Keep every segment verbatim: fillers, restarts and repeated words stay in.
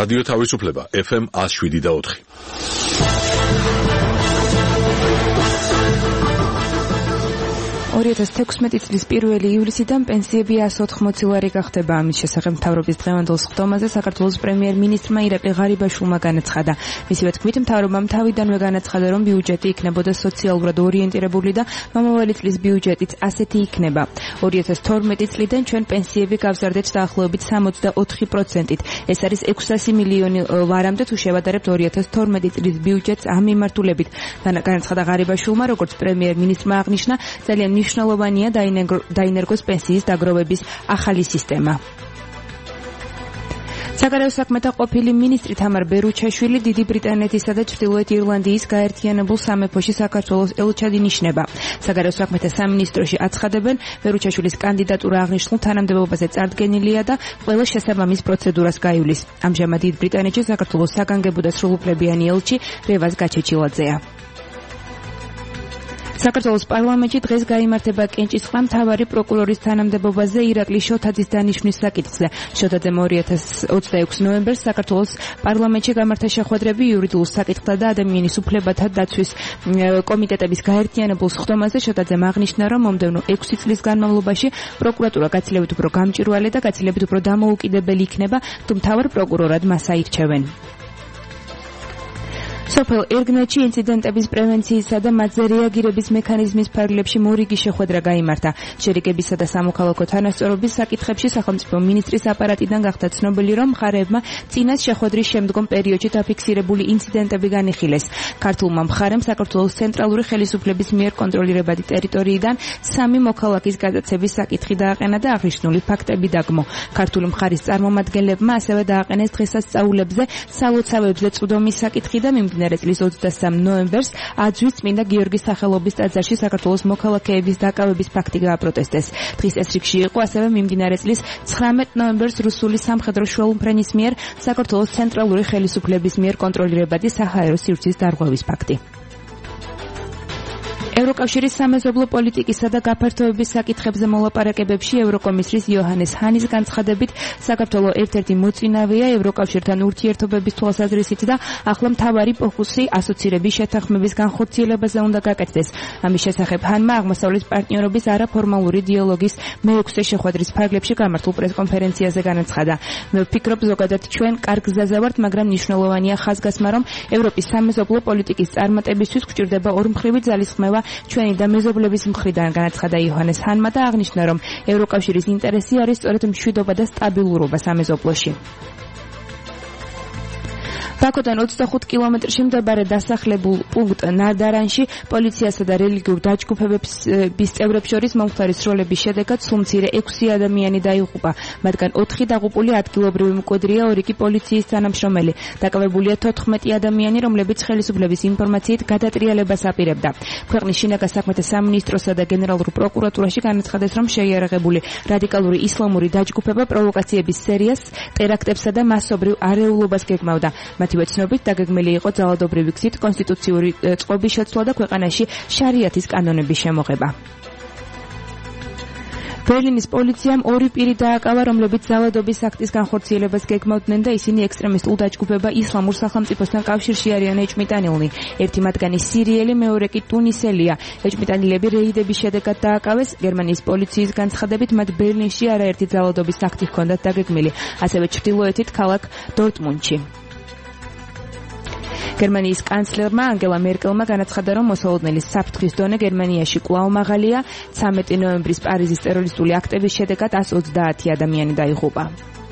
რადიო თავისუფლება ეფ ემ one oh seven და four. ორი ათას თექვსმეტი წლის პირველი ივლისიდან პენსიები one eighty ლარი გახდება. ამის შესახებ მთავრობის დღევანდელ სხდომაზე საქართველოს პრემიერ-მინისტრმა ირაკლი ღარიბაშვილმა განაცხადა. მისივე თქმით, მთავრობამ თავიდანვე განაცხადა, რომ ბიუჯეტი იქნებოდა სოციალურად ორიენტირებული და მომავალი წლის ბიუჯეტიც ასეთი იქნება. ორი ათას თორმეტი წლიდან ჩვენ პენსიები გავზარდეთ დაახლოებით sixty-four პროცენტით. ეს არის ექვსასი მილიონი ლარამდე თუ შევადარებთ ორი ათას თორმეტი წლის ბიუჯეტს ამ მიმართულებით. განაცხადა ღარიბაშვილმა, როგორც პრემიერ-მინისტრმა აღნიშნა, ძალიან მნიშვნელოვანია დაინერგოს პენსიის დაგროვების ახალი სისტემა. საგარეო საქმეთა ყოფილი მინისტრი თამარ ბერუჩაშვილი დიდი ბრიტანეთისა და ჩრდილოეთ ირლანდიის გაერთიანებულ სამეფოში საქართველოს ელჩად ინიშნება. საგარეო საქმეთა სამინისტროში აცხადებენ, ბერუჩაშვილის კანდიდატურა აღნიშნულ თანამდებობაზე წარდგენილია და ყველა შესაბამის პროცედურას გაივლის. ამჟამად დიდ ბრიტანეთში საქართველოს საგანგებო და სრულუფლებიანი ელჩი რევაზ გაჩეჩილაძეა. საქართველოს პარლამენტში დღეს გაიმართება კენჭისყრა მთავარი პროკურორის თანამდებობაზე ირაკლი შოთაძის დანიშვნის საკითხზე. შოთაძემ ორი ათას ოცდაექვსი ნოემბერს საქართველოს პარლამენტში გამართა შეხვედრები იურიდიულ საკითხთა და ადამიანის უფლებათა დაცვის კომიტეტების გაერთიანებულ სხდომაზე. შოთაძემ აღნიშნა, რომ მომდევნო ექვსი წლის განმავლობაში პროკურატურა გაცილებით უფრო გამჭვირვალე და გაცილებით უფრო დამოუკიდებელი იქნება, თუ მთავარ პროკურორად მას აირჩევენ. სოფელ ერგნეთში ინციდენტების პრევენციისა და მათზე რეაგირების მექანიზმის ფარგლებში მორიგი შეხვედრა გაიმართა. შერიგებისა და სამოქალაქო თანასწორობის საკითხებში სახელმწიფო მინისტრის აპარატიდან გახდა ცნობილი, რომ მხარეებმა წინას შეხვედრის შემდგომ პერიოდში დაფიქსირებული ინციდენტები განიხილეს. ქართულმა მხარემ საქართველოს ცენტრალური ხელისუფლების მიერ კონტროლირებადი ტერიტორიიდან სამი მოქალაქის გადაცემის საკითხი დააყენა და აღნიშნული ფაქტები დაგმო. ქართული მხარის წარმომადგენლებმა ასევე დააყენეს დღესასწაულებზე სალოცავებზე წვდომის საკითხი და მიმდინარე წლის ოცდასამ ნოემბერს აძვის წმინდა გიორგის სახელობის ტაძარში საქართველოს მოქალაქეების დაკავების ფაქტი გააპროტესტეს. დღის ეს რიგში იყო ასევე მიმდინარე წლის ცხრამეტ ნოემბერს რუსული სამხედრო შუალუფრენის მიერ საქართველოს ცენტრალური ხელისუფლების მიერ კონტროლირებადი საჰაერო სივრცის დარღვევის ფაქტი. ევროკავშირის სამეზობლო პოლიტიკისა და გაფართოების საკითხებზე მოლაპარაკებებში ევროკომისრის იოჰანეს ჰანის განცხადებით, საქართველო ერთ-ერთი მოწინავეა ევროკავშირთან ურთიერთობების თვალსაზრისით და ახლა მთავარი ფოკუსი ასოცირების შეთანხმების განხორციელებაზე უნდა გაკეთდეს. ამის შესახებ ჰანმა აღმოსავლეთ პარტნიორობის არაფორმალური დიალოგის მეექვსე შეხვედრის ფარგლებში გამართულ პრესკონფერენციაზე განაცხადა. მე ვფიქრობ, ზოგადად ჩვენ კარგ გზაზე ვართ, მაგრამ მნიშვნელოვანია ხაზგასმა, რომ ევროპის სამეზობლო პოლიტიკის წარმატებისთვის გვჭირდება ორმხრივი ძალისხმევა ჩვენი და მეზობლების მხრიდან, განაცხადა იოჰანეს ჰანმა და აღნიშნა, რომ ევროკავშირის ინტერესი არის სწორედ მშვიდობა და სტაბილურობა სამეზობლოში. ბაქოდან ოცდახუთ კილომეტრში მდებარე დასახლებულ პუნქტ ნარდარანში პოლიციასა და რელიგიურ დაჯგუფებების წევრებს შორის მომხდარი სროლების შედეგად სულ მცირე ექვსი ადამიანი დაიღუპა. მათგან ოთხი დაღუპული ადგილობრივი მკვიდრია, ორი კი პოლიციის თანამშრომელი. დაკავებულია თოთხმეტი ადამიანი, რომლებიც ხელისუფლების ინფორმაციით გადატრიალებას აპირებდა. ქვეყნის შინაგან საქმეთა სამინისტროსა და გენერალურ პროკურატურაში განაცხადეს, რომ შეიარაღებული რადიკალური ისლამური დაჯგუფება პროვოკაციების სერიას, ტერაქტებსა და მასობრივ არეულობას გეგმავდა. მათივე ცნობით დაგეგმილი იყო ძალადობრივი გზით კონსტიტუციური წყობის შეცვლა და ქვეყანაში შარიათის კანონების შემოღება. ბერლინის პოლიციამ ორი პირი დააკავა, რომლებიც ძალადობის აქტის განხორციელებას გეგმავდნენ და ისინი ექსტრემისტულ დაჯგუფება ისლამურ სახელმწიფოსთან კავშირში არიან ეჭმიტანილნი. ერთი მათგანი სირიელი, მეორე კი ტუნისელია. ეჭმიტანილები რეიდების შედეგად დააკავეს. გერმანიის პოლიციის განცხადებით, მათ ბერლინში არაერთი ძალადობის აქტი ჰქონდათ დაგეგმილი, ასევე ჩრდილოეთით ქალაქ დორტმუნდში. გერმანიის კანცლერმა ანგელა მერკელმა განაცხადა, რომ მოსალოდნელი საფრთხის დონე გერმანიაში კვლავ მაღალია. ცამეტი ნოემბრის პარიზის ტერორისტული აქტების შედეგად one hundred twenty ადამიანი დაიღუპა.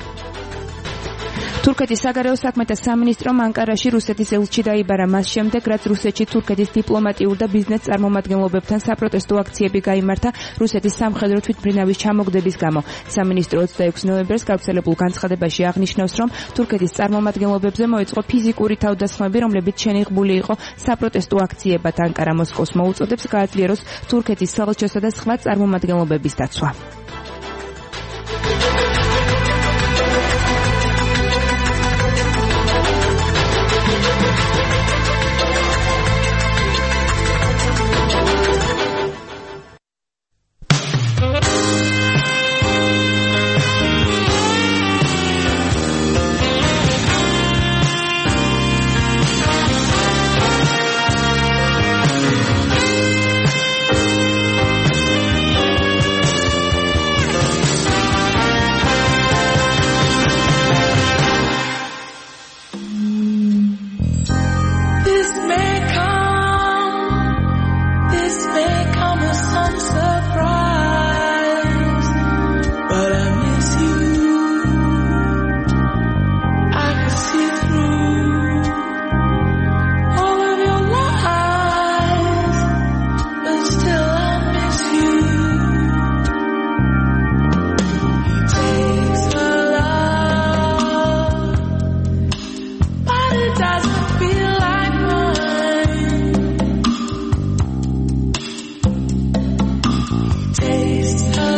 თურქეთის საგარეო საქმეთა სამინისტრომ ანკარაში რუსეთის ელჩი დაიბარა მას შემდეგ, რაც რუსეთში თურქეთის დიპლომატიურ და ბიზნეს წარმომადგენლობებთან საპროტესტო აქციები გაიმართა რუსეთის სამხედრო თვითმფრინავის ჩამოგდების გამო. სამინისტრო ოცდაექვსი ნოემბერს გავრცელებულ განცხადებაში აღნიშნავს, რომ თურქეთის წარმომადგენლობებზე მოეწყო ფიზიკური თავდასხმები, რომლებიც შენიღბული იყო საპროტესტო აქციებად. ანკარა მოსკოვს მოუწოდებს გააძლიეროს თურქეთის საელჩოსა და სხვა წარმომადგენლობების დაცვა.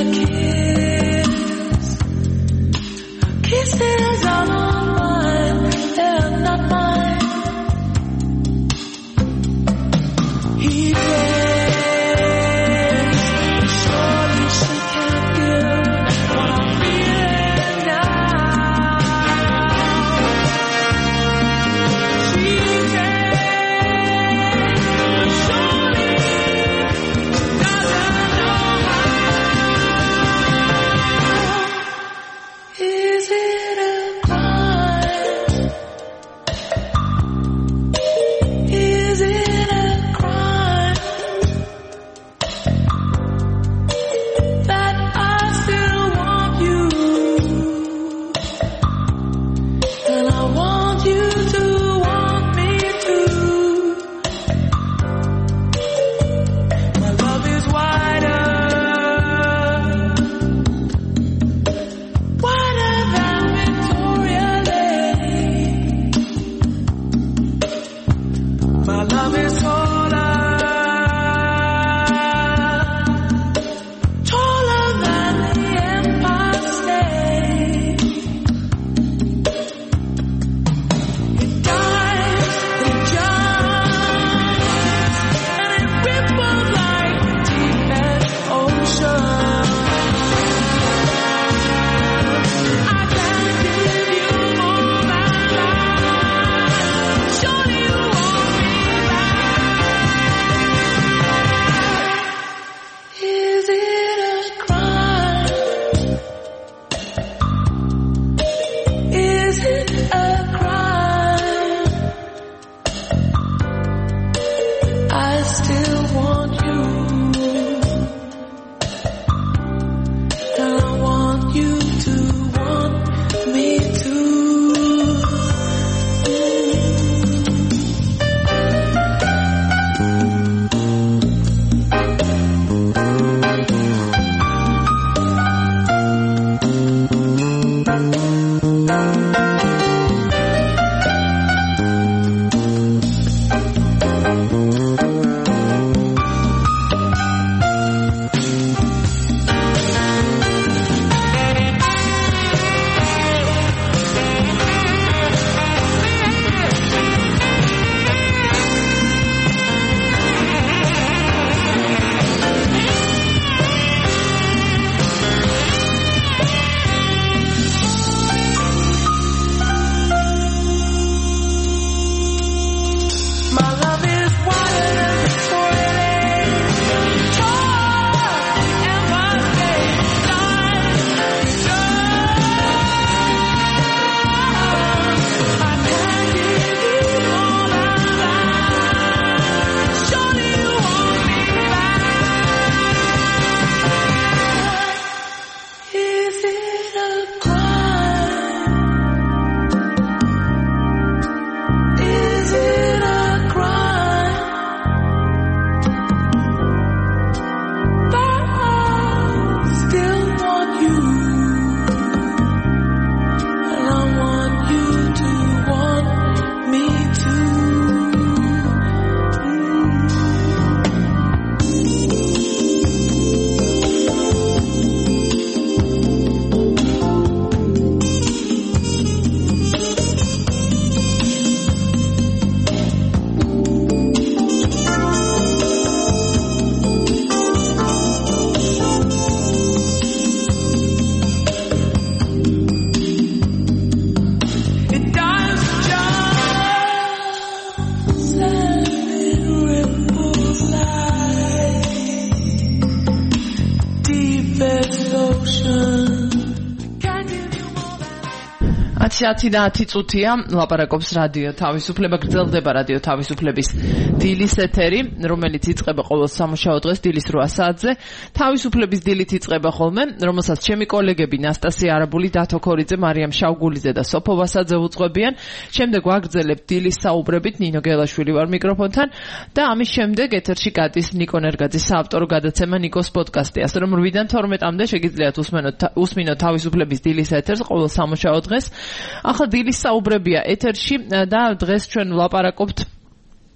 ათი და ათი წუთია ლაპარაკობს რადიო თავისუფლება გრძელდება რადიო თავისუფლების დილის ეთერი რომელიც იწყება ყოველ სამუშაო დღეს დილის რვა საათზე თავისუფლების დილით იწყება ხოლმე რომელსაც ჩემი კოლეგები ნასტასია არაბული დათო ქორიძე მარიამ შავგულიძე და სოფო ვასაძე უძღვებიან შემდეგ ვაგრძელებთ დილის საუბრებით ნინო გელაშვილი ვარ მიკროფონთან და ამის შემდეგ ეთერში გადის ნიკო ნერგაძის საავტორო გადაცემა ნიკოს პოდკასტი ასე რომ რვიდან თორმეტამდე შეგიძლიათ უსმინოთ თავისუფლების დილის ეთერს ყოველ სამუშაო დღეს ახლა დილის საუბრებია ეთერში და დღეს ჩვენ ვლაპარაკობთ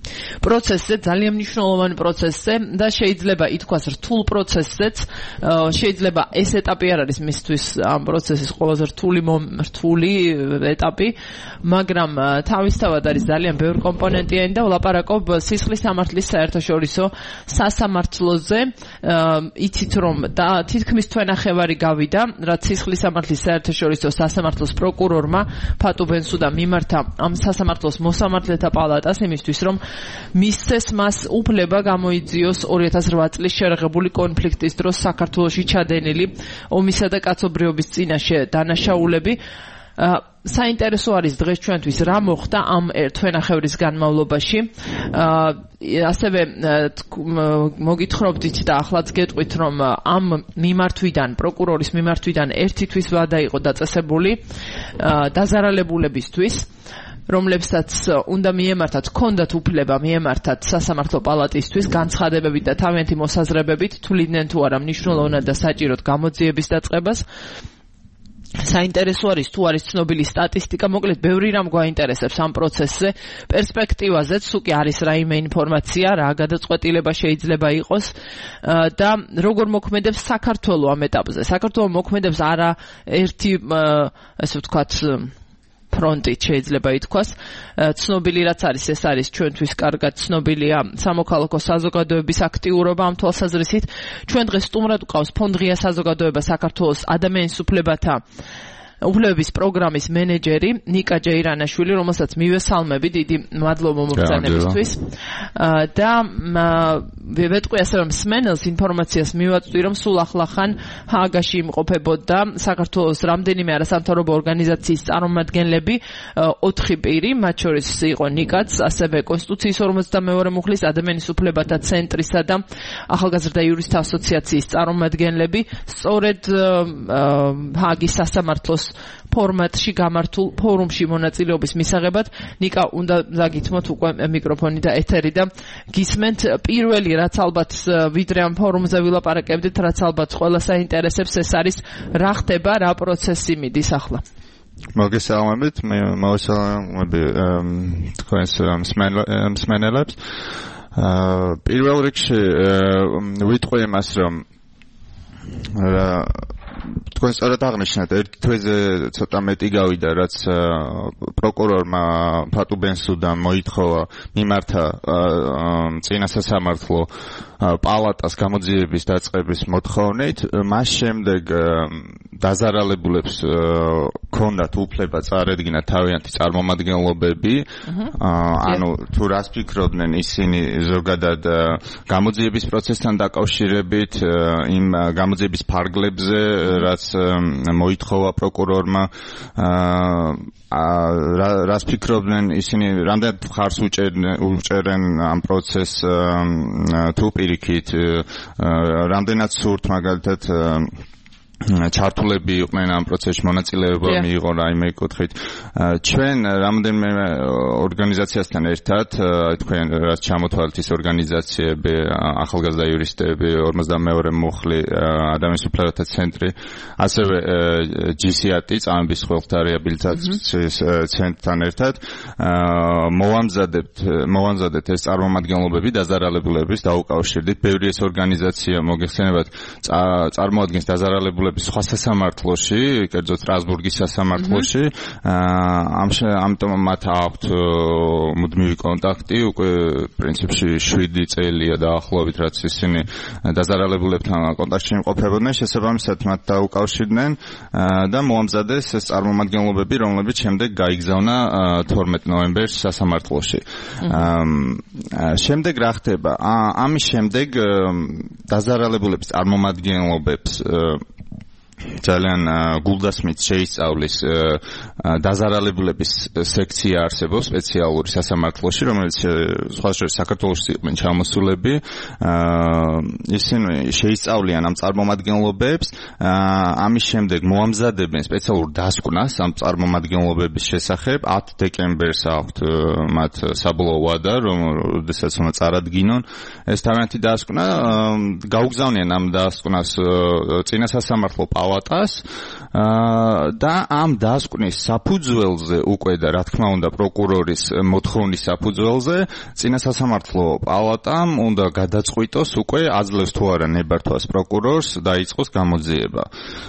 პროცესზე, ძალიან მნიშვნელოვანი პროცესზე და შეიძლება ითქვას რთულ პროცესზეც, შეიძლება ეს ეტაპი არ არის მისთვის ამ პროცესის ყველაზე რთული რთული ეტაპი, მაგრამ თავისთავად არის ძალიან ბევრი კომპონენტიანი და ვლაპარაკობ სისხლის სამართლის საერთაშორისო სასამართლოზე. იცით რომ და თითქმის თვენახევარი გავიდა, რაც სისხლის სამართლის საერთაშორისო სასამართლოს პროკურორმა ფატუ ბენსუდამ მიმართა ამ სასამართლოს მოსამართლეთა პალატას იმისთვის, რომ მისცეს მას უფლება გამოიძიოს ორი ათას რვა წლის შერეღებული კონფლიქტის დროს საქართველოში ჩადენილი ომისა და კაცობრიობის წინაშე დანაშაულები. საინტერესო არის დღეს ჩვენთვის რა მოხდა ამ თვენახევრის განმავლობაში. ასევე მოგითხრობდით და ახლაც გეტყვით, რომ ამ მიმართვიდან, პროკურორის მიმართვიდან ერთი თვის ვადა იყო დაწესებული დაზარალებულებისთვის, რომლებსაც უნდა მიემართათ, ჰქონდათ უფლება მიემართათ სასამართლო პალატისთვის განცხადებებით და თავიანთი მოსაზრებებით, თვლიდნენ თუ არა მნიშვნელოვნად და საჭიროდ გამოძიების დაწყებას. საინტერესო არის თუ არის ცნობილი სტატისტიკა, მოკლედ ბევრი რამ გვაინტერესებს ამ პროცესზე, პერსპექტივაზე, თუ კი არის რაიმე ინფორმაცია, რა გადაწყვეტილება შეიძლება იყოს და როგორ მოქმედებს საქართველო ამ ეტაპზე. საქართველო მოქმედებს არა ერთი, ასე ვთქვათ, ფრონტით შეიძლება ითქვას. ცნობილი რაც არის, ეს არის ჩვენთვის კარგად ცნობილია სამოქალაქო საზოგადოების აქტიურობა ამ თვალსაზრისით. ჩვენ დღეს სტუმრად ვყავს ფონდ-ღია საზოგადოება საქართველოს ადამიანის უფლებათა უფლებების პროგრამის მენეჯერი ნიკა ჯეირანაშვილი, რომელსაც მივესალმები, დიდი მადლობა მომბრძანებისთვის. და ვეტყვი ასე რომ სმენელს ინფორმაციას მივაწვდი, რომ სულ ახლახან ჰააგაში იმყოფებოდა საქართველოს რამდენიმე არასამთავრობო ორგანიზაციის წარმომადგენლები, ოთხი პირი, მათ შორის იყო ნიკაც, ასევე კონსტიტუციის ორმოცდამეორე მუხლის ადამიანის უფლებათა ცენტრისა და ახალგაზრდა იურისტთა ასოციაციის წარმომადგენლები, სწორედ ჰააგის სასამართლოს ფორმატში გამართულ ფორუმში მონაწილეობის მისაღებად. ნიკა, უნდა დაგითმოთ უკვე მიკროფონი და ეთერი და გისმენთ. პირველი რაც ალბათ ვიდრე ამ ფორუმზე ვილაპარაკებდით, რაც ალბათ ყველას აინტერესებს, ეს არის რა ხდება, რა პროცესი მიდის ახლა. მოგესალმებით, მე მოვესალმები თქვენს მსმენელებს. პირველ რიგში ვიტყვი იმას, რომ თქვენ სწორად აღნიშნეთ, ერთი თვეზე ცოტა მეტი გავიდა, რაც პროკურორმა ფატუ ბენსუდამ მოითხოვა მიმართა წინა სასამართლო პალატას გამოძიების დაწყების მოთხოვნით. მას შემდეგ დაზარალებულებს ჰქონდათ უფლება წარედგინა თავიანთი წარმომადგენლობები, ანუ თუ რას ფიქრობდნენ ისინი ზოგადად გამოძიების პროცესთან დაკავშირებით, იმ გამოძიების ფარგლებზე, რაც მოითხოვა პროკურორმა, რას ფიქრობდნენ ისინი, რამდენად მხარს უჭერენ ამ პროცესს, თუ პირიქით, რამდენად სურთ მაგალითად ჩართულები იყვნენ ამ პროცესში, მონაწილეობა მიიღო რაიმე კუთხით. ჩვენ რამდენიმე ორგანიზაციასთან ერთად, თქვენ რაც ჩამოთვალეთ ის ორგანიზაციები, ახალგაზრდა იურისტები, ორმოცდამეორე მუხლი, ადამიანის უფლებათა ცენტრი, ასევე ჯი სი эй ტი, წამების ხველთა რეაბილიტაციის ცენტრთან ერთად მოვამზადებთ მოვამზადეთ ეს წარმომადგენლობები დაზარალებულების დაუკავშირდით. ბევრი ეს ორგანიზაცია მოგეხსენებათ წარმოადგენს დაზარალებულების სხვა სასამართლოში, კერძოდ სტრასბურგის სასამართლოში. ამიტომ მათ აქვთ მუდმივი კონტაქტი, უკვე პრინციპში შვიდი წელია დაახლოებით, რაც ისინი დაზარალებულებთან კონტაქტში იმყოფებოდნენ, შესაბამისად მათ დაუკავშირდნენ და მოამზადეს ეს წარმომადგენლობები, რომლებიც შემდეგ გაიგზავნა თორმეტ ნოემბერს სასამართლოში. შემდეგ რა ხდება? ამის შემდეგ დაზარალებულების წარმომადგენლობებს ძალიან გულდასმით შეისწავლის დაზარალებულების სექცია არსებობს სპეციალური სასამართლოში, რომელიც სხვა შორის საქართველოში იყვნენ ჩამოსულები. ისინი შეისწავლიან ამ წარმომადგენლობებს, ამის შემდეგ მოამზადებენ სპეციალურ დასკვნას ამ წარმომადგენლობების შესახებ. ათი დეკემბერს აქვთ მათ საბოლოო ვადა, როდესაც უნდა წარადგინონ ეს თავიანთი დასკვნა. გაუგზავნიან ამ დასკვნას წინა სასამართლო პალატას და ამ დასკვნის საფუძველზე უკვე და რა თქმა უნდა პროკურორის მოთხოვნის საფუძველზე წინა სასამართლო პალატამ უნდა გადაწყვიტოს უკვე აძლევს თუ არა ნებართვას პროკურორს დაიწყოს გამოძიება.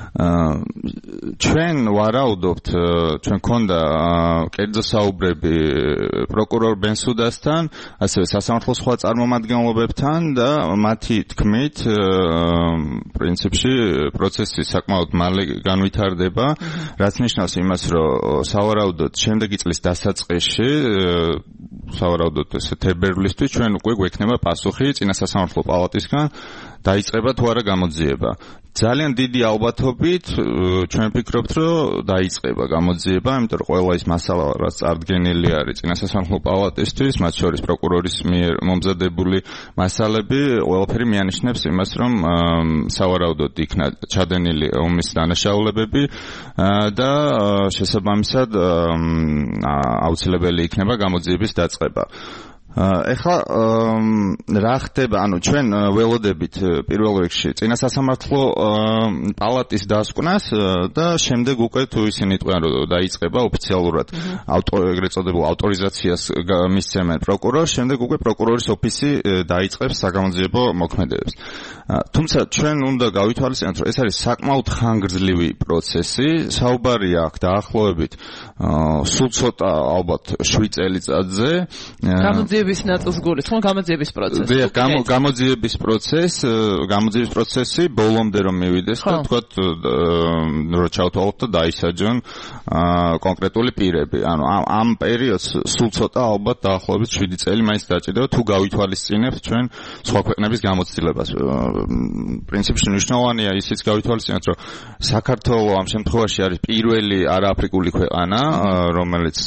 ჩვენ ვარაუდობთ, ჩვენ ქონდა კერძო საუბრები პროკურორ ბენსუდასთან, ასევე სასამართლოს სხვა წარმომადგენლობებთან და მათი თქმით პრინციპში პროცესი საკმაოდ მალე განვითარდება, რაც ნიშნავს იმას, რომ სავარაუდოდ შემდეგი წლის დასაწყისში სავარაუდოდ თებერვლისთვის ჩვენ უკვე გვექნება პასუხი წინა სასამართლო პალატისგან დაიწყება თუ არა გამოძიება. ძალიან დიდი ალბათობით ჩვენ ვფიქრობთ, რომ დაიწყება გამოძიება, იმიტომ რომ ყველა ის მასალა, რაც წარდგენილი არის წინა სასამართლო პალატისთვის, მათ შორის პროკურორის მიერ მომზადებული მასალები, ყველაფერი მიანიშნებს იმას, რომ სავარაუდოდ იქნა ჩადენილი ომის დანაშაულებები და შესაბამისად აუცილებელი იქნება გამოძიების დაწყება. ეხლა რა ხდება, ანუ ჩვენ ველოდებით პირველ რიგში წინა სასამართლო პალატის დასკვნას და შემდეგ უკვე თუ ისინი თქვენ რომ დაიწყება ოფიციალურად ეგრეთ წოდებულ ავტორიზაციას მისცემენ პროკურორს, შემდეგ უკვე პროკურორის ოფისი დაიწყებს საგამოძიებო მოქმედებებს. თუმცა ჩვენ უნდა გავითვალისწინოთ, რომ ეს არის საკმაოდ ხანგრძლივი პროცესი, საუბარია აქ დაახლოებით სულ ცოტა ალბათ შვიდ წელიწადზე. გამოძიების ნაწილს გულისხმობ გამოძიების პროცესი. დიახ, გამოძიების პროცესი, გამოძიების პროცესი ბოლომდე რომ მივიდეს და თქვათ რომ ჩავთვალოთ და დაისაჯონ კონკრეტული პირები. ანუ ამ პერიოდს სულ ცოტა ალბათ დაახლოებით შვიდი წელი მაინც დაჭირდება თუ გავითვალისწინებთ ჩვენ სხვა ქვეყნების გამოცდილებას. პრინციპში მნიშვნელოვანია ისიც გავითვალისწინოთ, რომ საქართველო ამ შემთხვევაში არის პირველი არააფრიკული ქვეყანა, რომელიც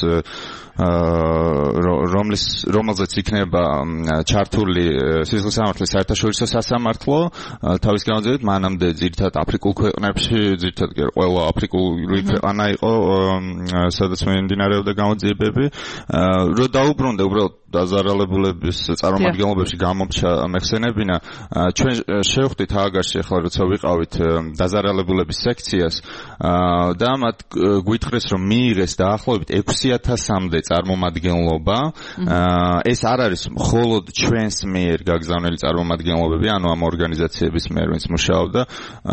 რომლის რომელზეც იქნება ჩართული სისხლის სამართლის საერთაშორისო სასამართლო, თავის გამოძიებით მანამდე ძირითადად აფრიკულ ქვეყნებში, ძირითადად ყველა აფრიკული ქვეყანა იყო, სადაც მიმდინარეობდა გამოძიებები, რომ დაუბრუნდა უბრალოდ დაზარალებულების წარმომადგენლობებში გამომჩა მეხსენებინა, ჩვენ შევხვდით ააგარში ახლა როცა ვიყავით დაზარალებულების სექციას და მათ გვითხრეს რომ მიიღეს დაახლოებით ექვსი ათასამდე წარმომადგენლობა. ეს არ არის მხოლოდ ჩვენს მიერ გაგზავნილი წარმომადგენლობები, ანუ ამ ორგანიზაციების მიერ, ვინც მუშაობდა.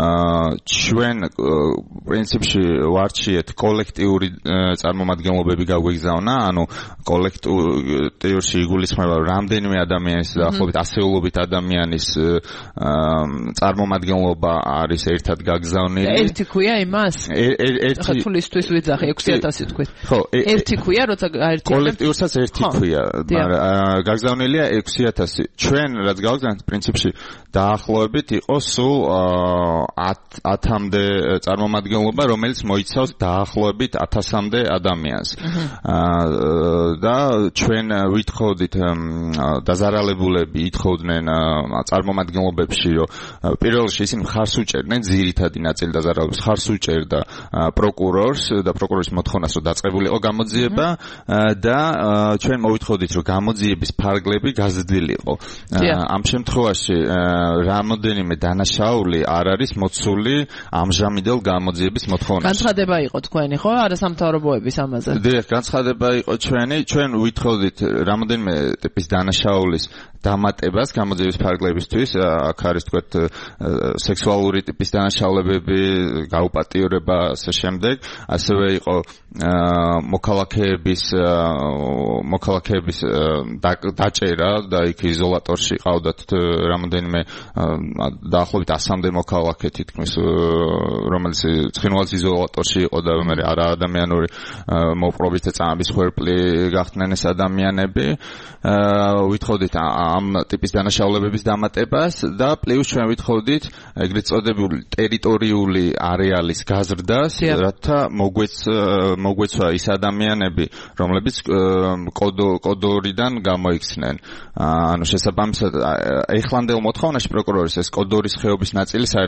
ჩვენ პრინციპში ვარჩიეთ კოლექტიური წარმომადგენლობები გაგვიგზავნა, ანუ კოლექტივში იგულისხმება რამდენიმე ადამიანის დაახლოებით ასეულობით ადამიანის წარმომადგენლობა არის ერთად გაგზავნილი. ერთი ქვია იმას? ერთი თულისთვის ვიძახი ექვსი ათასი თქვით. ხო, ერთი ქვია, როცა გაერთიანებთ კოლექტივსაც ერთი ქვია. გაგზავნილია ექვსი ათასი. ჩვენ რაც გავაგზავნეთ პრინციპში დაახლოებით იყო სულ ათამდე წარმომადგენლობა, რომელიც მოიცავს დაახლოებით ათასამდე ადამიანს. და ჩვენ ვითხოვდით დაზარალებულები ითხოვდნენ წარმომადგენლობებში, რომ პირველ რიგში ისინი მხარს უჭერდნენ ძირითადი ნაწილი დაზარალებულების მხარს უჭერდა პროკურორს და პროკურორის მოთხოვნას, რომ დაწყებულიყო გამოძიება და ჩვენ მოვითხოვდით, რომ გამოძიების ფარგლები გაზრდილიყო. ამ შემთხვევაში რამოდენიმე დანაშაული არ არის მოცული ამჟამინდელ გამოძიების მოთხოვნაში. განცხადება იყო თქვენი, ხო? არასამთავრობოების ამაზე. დიახ, განცხადება იყო ჩვენი, ჩვენ ვითხოვდით რამოდენიმე ტიპის დანაშაულის დამატებას გამოძიების ფარგლებისთვის, აქ არის თქვათ სექსუალური ტიპის დანაშაულებები, გაუპატიურება ასე შემდეგ, ასევე იყო მოქალაქეების მოქალაქეების დაჭერა და იქ იზოლატორში ყავდათ რამოდენიმე დაახლოებით ასამდე მოქალაქე თითქმის, რომელიც ცხინვალის იზოლატორში იყო და მე არაადამიანური მოპყრობით წამების ხერხი გახდნენ ეს ადამიანები. ვითხოვდით ამ ტიპის დანაშაულებების დამატებას და პლუს ჩვენ ვითხოვდით ეგრეთ წოდებული ტერიტორიული არეალის გაზრდას, რათა მოგვეცვა ის ადამიანები, რომლებიც კოდორიდან გამოიქცნენ. ანუ შესაბამისად ეხლანდელ მოთხოვნაში პროკურორის ეს კოდორის ხეობის ნაწილი საერთოდ არ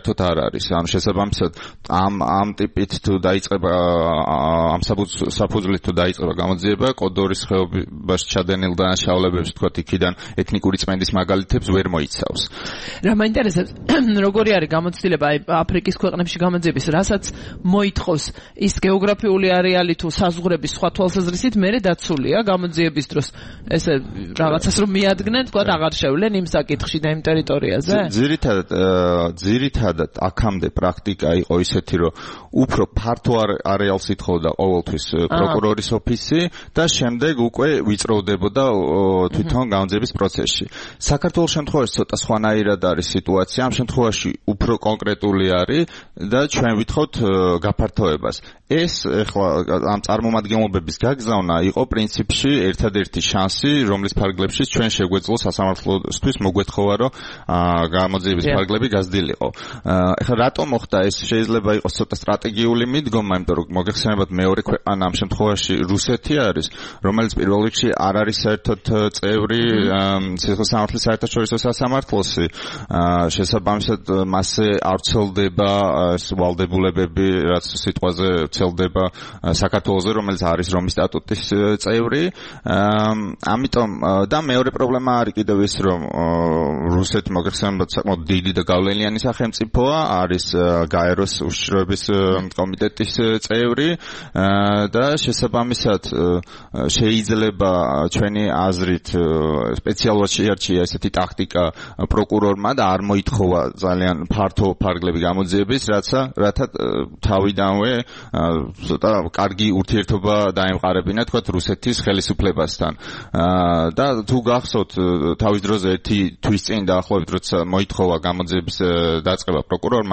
არის. ანუ შესაბამისად ამ ამ ტიპით თუ დაიწყება ამ საფუძვლით თუ დაიწყება გამოძიება, კოდორის ხეობაში ჩადენილ დანაშაულებებს თქვათ იქიდან ეთნიკური წმენდის მაგალითებს ვერ მოიცავს. რა მაინტერესებს, როგორი არის გამოცდილება აი აფრიკის ქვეყნებში გამოძიების, რასაც მოითხოვს ის გეოგრაფიული არეალი თუ საზღვრების სხვა თვალსაზრისით მერე დაცულია გამოძიების დროს. ესე რაღაცას რომ მიადგნენ, თქვათ აღარ შევლენ იმ საკითხში და იმ ტერიტორიაზე? ძირითადად ძირითადად აქამდე პრაქტიკა იყო ისეთი, რომ უფრო ფართო არეალს ითხოვდა ყოველთვის პროკურორის ოფისი და შემდეგ უკვე ვიწროვდებოდა თვითონ გამოძიების პროცესში. საქართველოს შემთხვევაში ცოტა სხვანაირად არის სიტუაცია. ამ შემთხვევაში უფრო კონკრეტული არის და ჩვენ ვითხოვთ გაფართოებას. ეს ეხლა ამ წარმომადგენლობების გაგზავნა იყო პრინციპში ერთადერთი შანსი, რომლის ფარგლებშიც ჩვენ შეგვეძლო სასამართლოსთვის მოგვეთხოვა, რომ გამოძიების ფარგლები გაზრდილიყო. ეხლა რატომ მოხდა ეს? შეიძლება იყოს ცოტა სტრატეგიული მიდგომა, იმიტომ რომ მოგეხსენებათ მეორე ქვეყანა ამ შემთხვევაში რუსეთი არის, რომელიც პირველ რიგში არ არის საერთოდ წევრი ციხესიმართლის საერთაშორისო სასამართლოსი. შესაბამისად მასზე არ ვრცელდება ვალდებულებები, რაც სიტყვაზე ვრცელდება საქართველოზე, რომელიც არის რომის სტატუტის წევრი. ამიტომ და მეორე პრობლემა არის კიდევ ის, რომ რუსეთი მოგეხსენებათ საკმაოდ დიდი და გავლენიანი სახელმწიფოა, არის გაეროს უშიშროების კომიტეტის წევრი და შესაბამისად შეიძლება ჩვენი აზრით სპეციალურად შეარჩია ესეთი ტაქტიკა პროკურორმა და არ მოითხოვა ძალიან ფართო ფარგლები გამოძიების, რაცა რათა თავიდანვე ცოტა კარგი ურთიერთობა დაემყარებინა თქვათ რუსეთის ხელისუფლებასთან. და თუ გახსოვთ თავის დროზე ერთი თვის წინ დაახლოებით როცა მოითხოვა გამოძიების დაწყება პროკურორმა,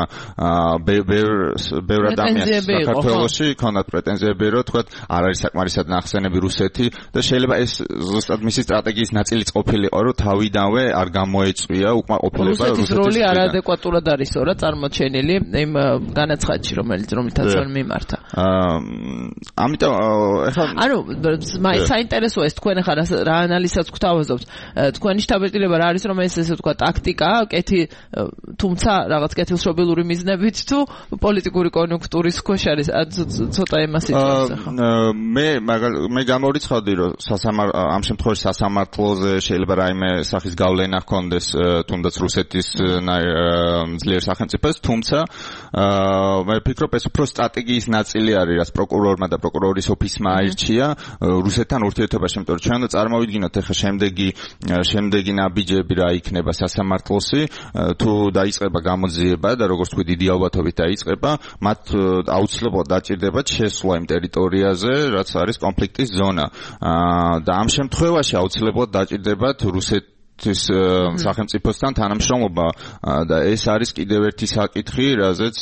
ბევრ ადამიანს საქართველოში ქონდათ პრეტენზიები, რომ თქვათ არ არის საკმარისად ნახსენები რუსეთი და შეიძლება ეს ზუსტად მისი სტრატეგიის ნაწილიც ყოფილიყო, რომ თავიდანვე არ გამოეწვია უკმაყოფილება რუსეთის როლი არაადეკვატურად არისო რა წარმოჩენილი იმ განაცხადში, რომელიც რომლითაც არ მიმართა. ამიტომ ეხლა ანუ საინტერესოა ეს თქვენ ახლა რა ანალიზსაც გვთავაზობთ. თქვენი შტაბ-ეტილება რა არის, რომ ეს ესე თქვა ტაქტიკაა, კეთი თუმცა რაღაც კეთილშობილური მიზნებით თუ პოლიტიკური კონიუნქტურის ქვეშ არის ცოტა ემას იწევს ახლა. მე მე გამორიცხავდი, რომ ამ შემთხვევაში სასამართლოზე შეიძლება რაიმე სახის გავლენა ჰქონდეს თუნდაც რუსეთის ძლიერ სახელმწიფოს, თუმცა მე ვფიქრობ ეს უფრო სტრატეგიის ნაწილი არის, რაც პროკურორმა და პროკურორის ოფისმა აირჩია რუსეთთან ურთიერთობაში, იმიტომ რომ ჩვენ უნდა წარმოვიდგინოთ ახლა შემდეგი შემდეგი ნაბიჯები რა იქნება სასამართლოსი, თუ დაიწყება გამოძიება და როგორც თქვი დიდი ალბათობით დაიწყება, მათ აუცილებლად დაჭირდებათ შესვლა იმ ტერიტორიაზე, რაც არის კონფლიქტის ზონა. და ამ შემთხვევაში აუცილებლად დაჭირდებათ რუსეთ ის სახელმწიფოსთან თანამშრომლობა და ეს არის კიდევ ერთი საკითხი, რაზეც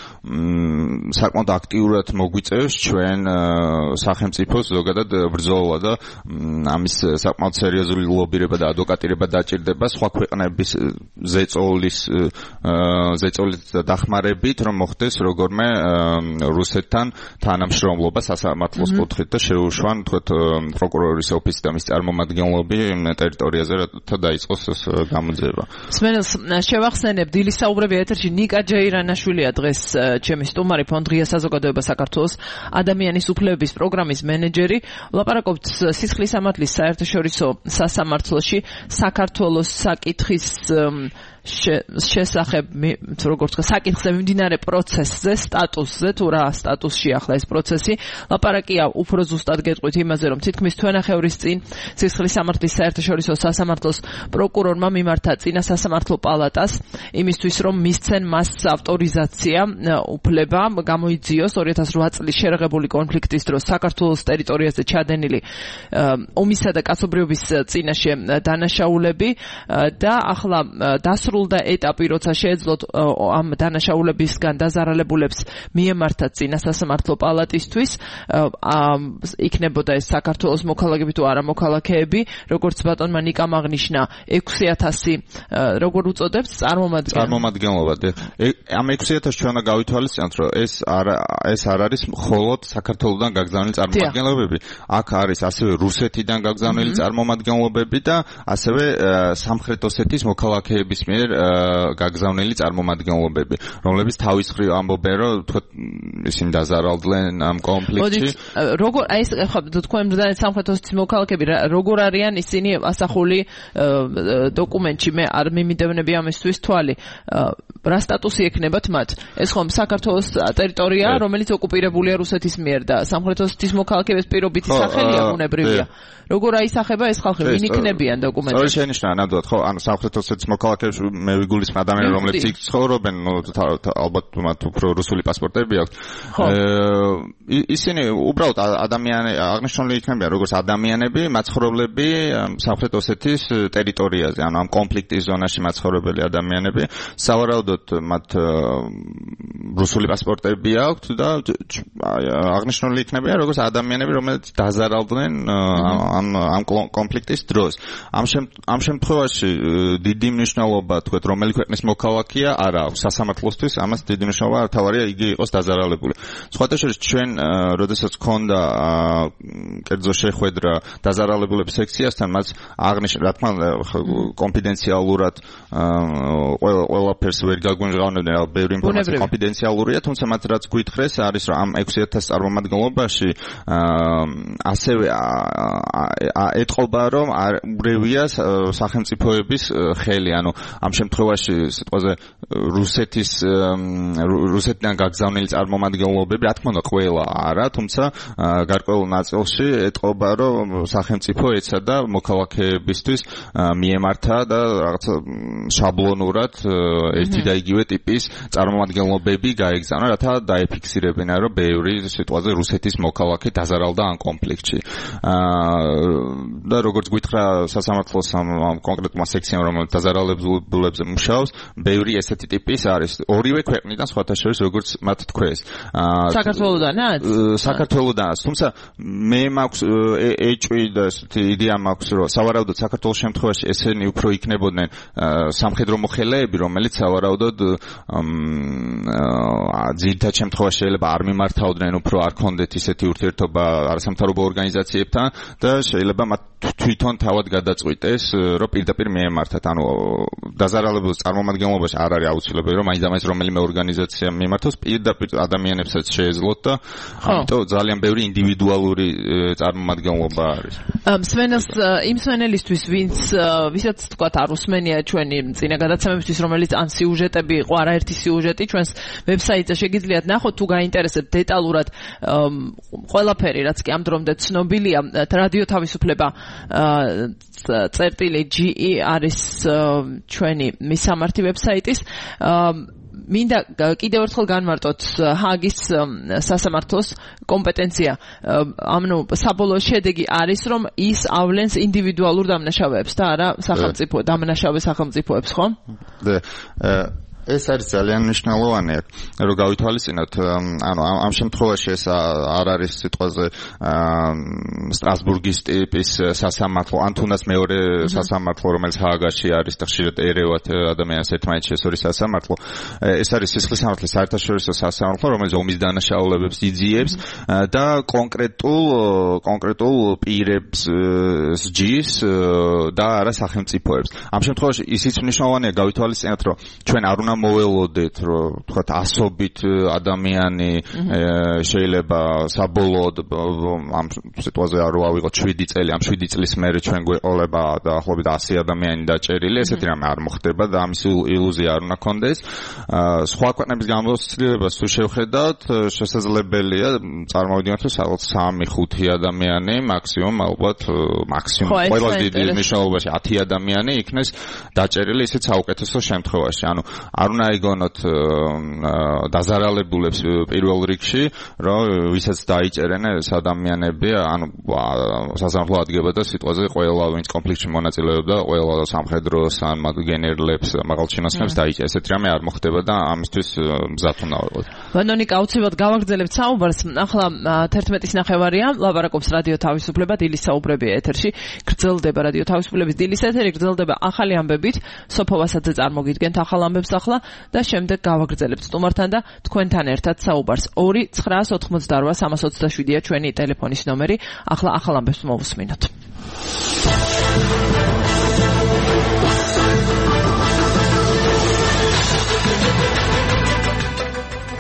საკმაოდ აქტიურად მოგვიწევს ჩვენ სახელმწიფოს ზოგადად ბრძოლა და ამის საკმაოდ სერიოზული ლობირება და ადვოკატირება დაჭირდება სხვა ქვეყნების ზეწოლის ზეწოლის დახმარებით, რომ მოხდეს როგორმე რუსეთთან თანამშრომლობა სასამართლოს კუთხით და შეუშვან თქვათ პროკურორის ოფისი და მის წარმომადგენლები ტერიტორიაზე დაიწყოს ეს გამოძიება. სმენელს შევახსენებ, დილის საუბრები ეთერში ნიკა ჯეირანაშვილია დღეს ჩემი სტუმარი, ფონდ ღია საზოგადოება საქართველოს ადამიანის უფლებების პროგრამის მენეჯერი. ვლაპარაკობთ სისხლის სამართლის საერთაშორისო სასამართლოში საქართველოს საკითხის შესახებ, როგორც თქვა, საკითხზე მიმდინარე პროცესზე, სტატუსზე, თუ რა სტატუსში ახლა ეს პროცესი. ლაპარაკია უფრო ზუსტად გეტყვით იმაზე, რომ თითქმის თვენახევრის წინ სისხლის სამართლის საერთაშორისო სასამართლოს პროკურორმა მიმართა წინა სასამართლო პალატას იმისთვის, რომ მისცენ მას ავტორიზაცია უფლება გამოიძიოს ორი ათას რვა წლის შერაღებული კონფლიქტის დროს საქართველოს ტერიტორიაზე ჩადენილი ომისა და კაცობრიობის წინაშე დანაშაულები და ახლა დასრულდა ეტაპი, როცა შეეძლოთ ამ დანაშაულებისგან დაზარალებულებს მიემართათ წინა სასამართლო პალატისთვის, იქნებოდა ეს საქართველოს მოქალაქეები თუ არა მოქალაქეები, როგორც ბატონმა ნიკამ აღნიშნა, ექვსი ათასი როგორ უწოდებთ წარმომადგენლობა. წარმომადგენლობა. ამ ექვსი ათასს ჩვენ უნდა გავითვალისწინოთ, რომ ეს არ ეს არ არის მხოლოდ საქართველოსთან გაგზავნილი წარმომადგენლობები. აქ არის ასევე რუსეთიდან გაგზავნილი წარმომადგენლობები და ასევე სამხრეთ ოსეთის მოქალაქეების მიერ მიერ გაგზავნილი წარმომადგენლობები, რომლებიც თავის მხრივ ამბობენ, რომ თქო ისინი დაზარალდნენ ამ კონფლიქტში. როგორ აი ეს ხო თქვენ ბრძანეთ სამხრეთ ოსეთის მოქალაქეები როგორ არიან ისინი ასახული დოკუმენტში მე არ მიმიდევნები ამისთვის თვალი რა სტატუსი ექნებათ მათ ეს ხომ საქართველოს ტერიტორია რომელიც ოკუპირებულია რუსეთის მიერ და სამხრეთ ოსეთის მოქალაქეების პირობითი სახელია უნებრივია როგორ აისახება ეს ხალხი ვინ იქნებიან დოკუმენტში სწორი შენიშნა ნამდვილად ხო ანუ სამხრეთ ოსეთის მოქალაქეებს მე ვიგულისხმე ადამიანები რომლებიც იქ ცხოვრობენ ალბათ მათ უფრო რუსული პასპორტები აქვთ ისინი უბრალოდ ადამიანები აღნიშნული იქნებიან როგორც ადამიანები მაცხოვრებლები სამხრეთ ოსეთის ტერიტორიაზე ანუ ამ კონფლიქტის ზონაში მაცხოვრებელი ადამიანები სავარაუდოდ მათ რუსული პასპორტები აქვთ და აღნიშნული იქნებიან როგორც ადამიანები რომელთაც დაზარალდნენ ამ ამ კონფლიქტის დროს ამ ამ შემთხვევაში დიდი მნიშვნელობა თქვეთ რომელი ქვეყნის მოქალაქეა არა აქვს სასამართლოსთვის ამას დიდი მნიშვნელობა თავარია იგი იყოს დაზარალებული სხვათა შორის ჩვენ როდესაც ქონდა კერძო შეხვედრა დაზარალებულების სექციასთან მას აღნიშნა რა თქმა უნდა კონფიდენციალურად ყველაფერს ვერ გაგვიმჟღავნებდნენ ბევრი ინფორმაცია კონფიდენციალურია თუმცა მათ რაც გვითხრეს არის რომ ამ ექვსი ათას წარმომადგენლობაში ასევე ეტყობა რომ ურევია სახელმწიფოების ხელი ანუ ამ შემთხვევაში სიტყვაზე რუსეთის რუსეთიდან გაგზავნილი წარმომადგენლობები რა თქმა უნდა ყველა არა თუმცა გარკვეულ ნაწილში ეტყობა რომ სახელმწიფო ეცადა მოქალაქეებისთვის მიემართა და რაღაც შაბლონურად ერთი და იგივე ტიპის წარმომადგენლობები გაეგზავნა რათა დაეფიქსირებინა რომ ბევრი სიტყვაზე რუსეთის მოქალაქე დაზარალდა ამ კონფლიქტში და როგორც გითხრა სასამართლოს ამ კონკრეტულმა სექციამ რომელიც დაზარალებულებზე მუშაობს ბევრი ესეთი ტიპის არის ორივე ქვეყნიდან სხვათა შორის როგორც მათ თქვეს საქართველოდანაც საქართველოდანაც თუმცა მე მაქვს ეჭვი და ესეთი იდეა მაქვს რომ სავარაუდოდ საქართველოს შემთხვევაში ესენი უფრო იქნებოდნენ სამხედრო მოხელეები რომელიც სავარაუდოდ ძირითად შემთხვევაში შეიძლება არ მიმართავდნენ უფრო არ ქონდეთ ისეთი ურთიერთობა არასამთავრობო ორგანიზაციებთან და შეიძლება მათ თვითონ თავად გადაწყვიტეს რომ პირდაპირ მიემართათ ანუ დაზარალებულ წარმომადგენლობაში არ არის აუცილებელი რომ მაინც ამას რომელიმე ორგანიზაცია მიმართოს პირდაპირ ადამიანებსაც შეეძლოთ და ამიტომ ძალიან ბევრი ინდივიდუალური წარმომადგენლობა არის მსმენელს იმ მსმენელისთვის ვინც ვისაც თქვათ არ უსმენია ჩვენი წინა გადაცემებისთვის რომელიც ან სიუჟეტები იყო არაერთი სიუჟეტი ჩვენს ვებსაიტზე შეგიძლიათ ნახოთ თუ გაინტერესებთ დეტალურად ყველაფერი რაც კი ამ დრომდე ცნობილია რადიო თავისუფლება წერტილი ჯი ი არის ჩვენი მისამართი ვებსაიტის მინდა კიდევ ერთხელ განმარტოთ ჰაგის სასამართლოს კომპეტენცია ანუ საბოლოო შედეგი არის რომ ის ავლენს ინდივიდუალურ დამნაშავეებს და არა სახელმწიფო დამნაშავე სახელმწიფოებს ხო? ეს არის ძალიან მნიშვნელოვანი რომ გავითვალისწინოთ ანუ ამ შემთხვევაში ეს არ არის სიტყვაზე სტრასბურგის ტიპის სასამართლო ან თუნდაც მეორე სასამართლო რომელიც ჰააგაში არის და ხშირად ერევათ ადამიანს ერთმანეთს შესორის სასამართლო ეს არის სისხლის სამართლის საერთაშორისო სასამართლო რომელიც ომის დანაშაულებებს იძიებს და კონკრეტულ კონკრეტულ პირებს სჯის და არა სახელმწიფოებს ამ შემთხვევაში ისიც მნიშვნელოვანია გავითვალისწინოთ რომ ჩვენ არ უნდა მოველოდეთ რომ თქვათ ასობით ადამიანი შეიძლება საბოლოოდ ამ სიტუაციაზე არ ვავიღოთ შვიდი წელი ამ შვიდი წლის მერე ჩვენ გვეყოლება დაახლოებით ასი ადამიანი დაჭერილი ესეთი რამე არ მოხდება და ამის ილუზია არ უნდა გქონდეს სხვა ქვეყნების გამოცდილებას თუ შევხედავთ შესაძლებელია წარმოვიდგინოთ რომ სადღაც სამი ხუთი ადამიანი მაქსიმუმ ალბათ მაქსიმუმ ყველა დიდი მნიშვნელობაში ათი ადამიანი იქნეს დაჭერილი ისიც საუკეთესო შემთხვევაში ანუ არ უნდა იგონოთ დაზარალებულებს პირველ რიგში, რომ ვისაც დაიჭერენ ეს ადამიანები, ანუ სასამართლო ადგება და სიტყვაზე ყველა ვინც კონფლიქტში მონაწილეობდა, ყველა სამხედროს ან მათ გენერლებს, მაღალჩინოსნებს დაიჭერეს. ესეთ რამე არ მოხდება და ამისთვის მზად უნდა ვიყოთ. ვანონიკა, აუცილებლად გავაგრძელებთ საუბარს. ახლა თერთმეტის ნახევარია, ლაპარაკობს რადიო თავისუფლება, დილის საუბრებია ეთერში. გრძელდება რადიო თავისუფლების დილის ეთერი, გრძელდება ახალი ამბებით. სოფო ვასაძე წარმოგიდგენთ ახალ ამბებს ახლა და შემდეგ გავაგრძელებთ სტუმართან და თქვენთან ერთად საუბარს. ორი ცხრაას ოთხმოცდარვა სამას ოცდაშვიდია ჩვენი ტელეფონის ნომერი. ახლა ახალ ამბებს მოვუსმინოთ.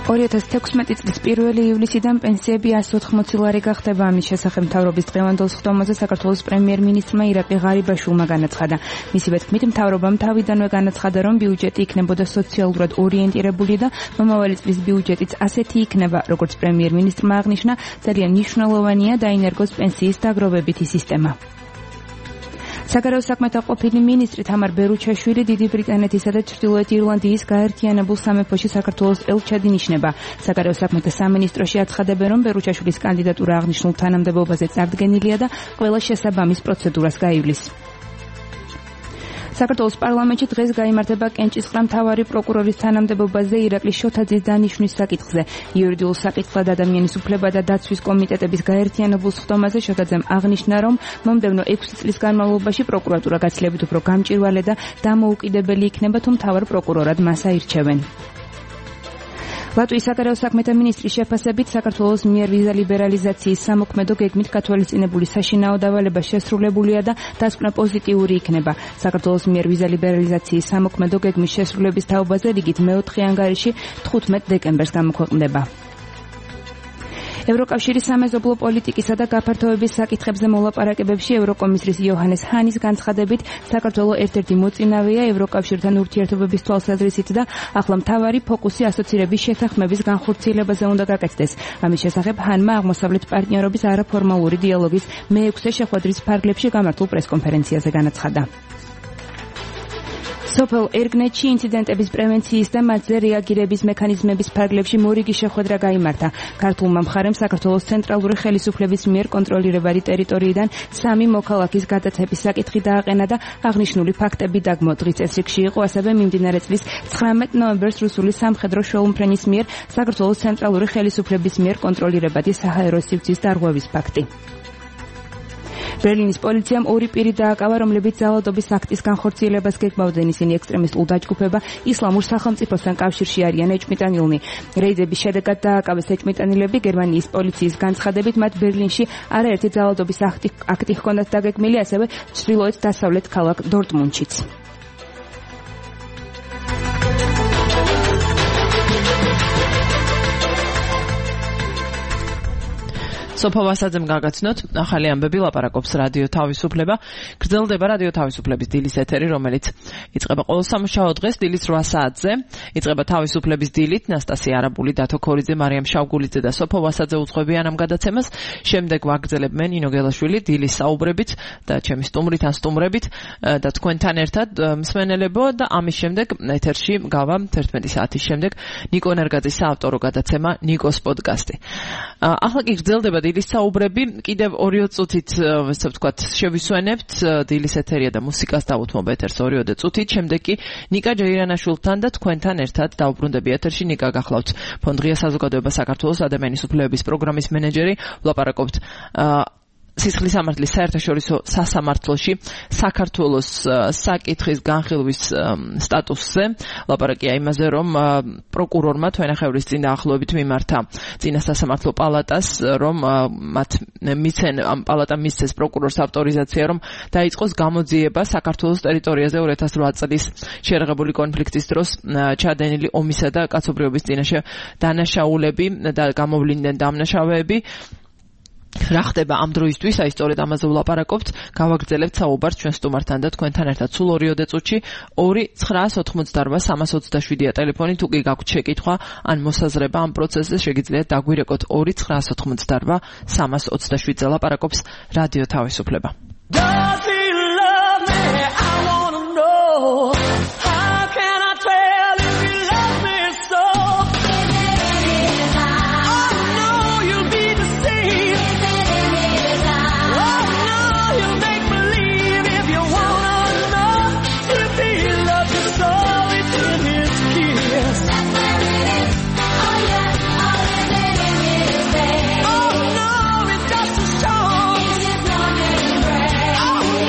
ორი ათას თექვსმეტი წლის პირველი ივლისიდან პენსიები εκατს ოთხმოცი ლარი გახდება. ამის შესახებ მთავრობის დღევანდელ სხდომაზე საქართველოს პრემიერ-მინისტრმა ირაკლი ღარიბაშვილმა განაცხადა. მისივე თქმით, მთავრობამ თავიდანვე განაცხადა, რომ ბიუჯეტი იქნებოდა სოციალურად ორიენტირებული და მომავალი წლის ბიუჯეტიც ასეთი იქნება. როგორც პრემიერ-მინისტრმა აღნიშნა, ძალიან მნიშვნელოვანია დაინერგოს პენსიის დაგროვებითი სისტემა. საგარეო საქმეთა ყოფილი მინისტრი თამარ ბერუჩაშვილი დიდი ბრიტანეთისა და ჩრდილოეთ ირლანდიის გაერთიანებულ სამეფოში საქართველოს ელჩად ინიშნება. საგარეო საქმეთა სამინისტროში აცხადებენ, რომ ბერუჩაშვილის კანდიდატურა აღნიშნულ თანამდებობაზე წარდგენილია და ყველა შესაბამის პროცედურას გაივლის. საქართველოს პარლამენტში დღეს გაიმართება კენჭისყრა მთავარი პროკურორის თანამდებობაზე ირაკლი შოთაძის დანიშვნის საკითხზე. იურიდიულ საკითხად ადამიანის უფლება და დაცვის კომიტეტების გაერთიანებულ სხდომაზე შოთაძემ აღნიშნა, რომ მომდევნო ექვსი წლის განმავლობაში პროკურატურა გაცილებით უფრო გამჭვირვალე და დამოუკიდებელი იქნება, თუ მთავარ პროკურორად მას აირჩევენ. ლატვიის საგარეო საქმეთა მინისტრის შეფასებით საქართველოს მიერ ვიზა ლიბერალიზაციის სამოქმედო გეგმით გათვალისწინებული საშინაო დავალება შესრულებულია და დასკვნა პოზიტიური იქნება. საქართველოს მიერ ვიზა ლიბერალიზაციის სამოქმედო გეგმის შესრულების თაობაზე რიგით მეოთხე ანგარიში თხუთმეტ დეკემბერს გამოქვეყნდება. ევროკავშირის სამეზობლო პოლიტიკისა და გაფართოების საკითხებზე მოლაპარაკებებში ევროკომისრის იოჰანეს ჰანის განცხადებით, საქართველო ერთ-ერთი მოწინავეა ევროკავშირთან ურთიერთობების თვალსაზრისით და ახლა მთავარი ფოკუსი ასოცირების შეთანხმების განხორციელებაზე უნდა გაკეთდეს. ამის შესახებ ჰანმა აღმოსავლეთ პარტნიორობის არაფორმალური დიალოგის მეექვსე შეხვედრის ფარგლებში გამართულ პრესკონფერენციაზე განაცხადა. სოფელ ერგნეთში ინციდენტების პრევენციის და მათზე რეაგირების მექანიზმების ფარგლებში მორიგი შეხვედრა გაიმართა. ქართულმა მხარემ საქართველოს ცენტრალური ხელისუფლების მიერ კონტროლირებადი ტერიტორიიდან სამი მოქალაქის გადაცემის საკითხი დააყენა და აღნიშნული ფაქტები დაგმოდღის. წესრიგში იყო ასევე მიმდინარე წლის ცხრამეტ ნოემბერს რუსული სამხედრო შოუმფრენის მიერ საქართველოს ცენტრალური ხელისუფლების მიერ კონტროლირებადი საჰაერო სივრცის დარღვევის ფაქტი. ბერლინის პოლიციამ ორი პირი დააკავა, რომლებიც ძალადობის აქტის განხორციელებას გეგმავდნენ. ისინი ექსტრემისტულ დაჯგუფება ისლამურ სახელმწიფოსთან კავშირში არიან ეჭვმიტანილნი. რეიდების შედეგად დააკავეს ეჭვმიტანილები. გერმანიის პოლიციის განცხადებით, მათ ბერლინში არაერთი ძალადობის აქტი, აქტი ჰქონდათ დაგეგმილი, ასევე ჩრდილოეთ დასავლეთ ქალაქ დორტმუნდშიც. სოფო ვასაძემ გაგაცნოთ, ახალი ამბები ლაპარაკობს რადიო თავისუფლება. გრძელდება რადიო თავისუფლების დილის ეთერი, რომელიც იწყება ყოველ სამუშაო დღეს დილის რვა საათზე. იწყება თავისუფლების დილით, ნასტასია არაბული, დათო ქორიძე, მარიამ შავგულიძე და სოფო ვასაძე უძღვებიან ამ გადაცემას. შემდეგ ვაგრძელებ მე ნინო გელაშვილი დილის საუბრებით და ჩემი სტუმრით ან სტუმრებით და თქვენთან ერთად მსმენელებო და ამის შემდეგ ეთერში გავა თერთმეტი საათის შემდეგ ნიკო ნერგაძის საავტორო გადაცემა ნიკოს პოდკასტი. ახლა კი გრძელდება დილის საუბრები, კიდევ ორი წუთით, ესე ვთქვათ, შევისვენებთ დილის ეთერია და მუსიკას დავუთმობ ეთერს ორი წუთით, შემდეგ კი ნიკა ჯეირანაშვილთან და თქვენთან ერთად დავუბრუნდები ეთერში. ნიკა, გახლავთ ფონდ ღია საზოგადოება საქართველოს ადამიანის უფლებების პროგრამის მენეჯერი, ვლაპარაკობთ სისხლის სამართლის საერთაშორისო სასამართლოში საქართველოს საკითხის განხილვის სტატუსზე. ლაპარაკია იმაზე, რომ პროკურორმა თვენახევრის წინ დაახლოებით მიმართა წინა სასამართლო პალატას, რომ მათ მიცენ ამ პალატამ მისცეს პროკურორს ავტორიზაცია, რომ დაიწყოს გამოძიება საქართველოს ტერიტორიაზე ორი ათას რვა წლის შეერაღებული კონფლიქტის დროს ჩადენილი ომისა და კაცობრიობის წინაშე დანაშაულები და გამოვლინდნენ დამნაშავეები. რა ხდება ამ დროისთვის, აი სწორედ ამაზე ვლაპარაკობთ, გავაგრძელებთ საუბარს ჩვენ სტუმართან და თქვენთან ერთად სულ ორი წუთში. ორი ცხრაას ოთხმოცდარვა სამას ოცდაშვიდია ტელეფონი, თუ კი გაქვთ შეკითხვა ან მოსაზრება ამ პროცესზე, შეგიძლიათ დაგვირეკოთ ორი ცხრაას ოთხმოცდარვა სამას ოცდაშვიდზე. ლაპარაკობს რადიო თავისუფლება. Oh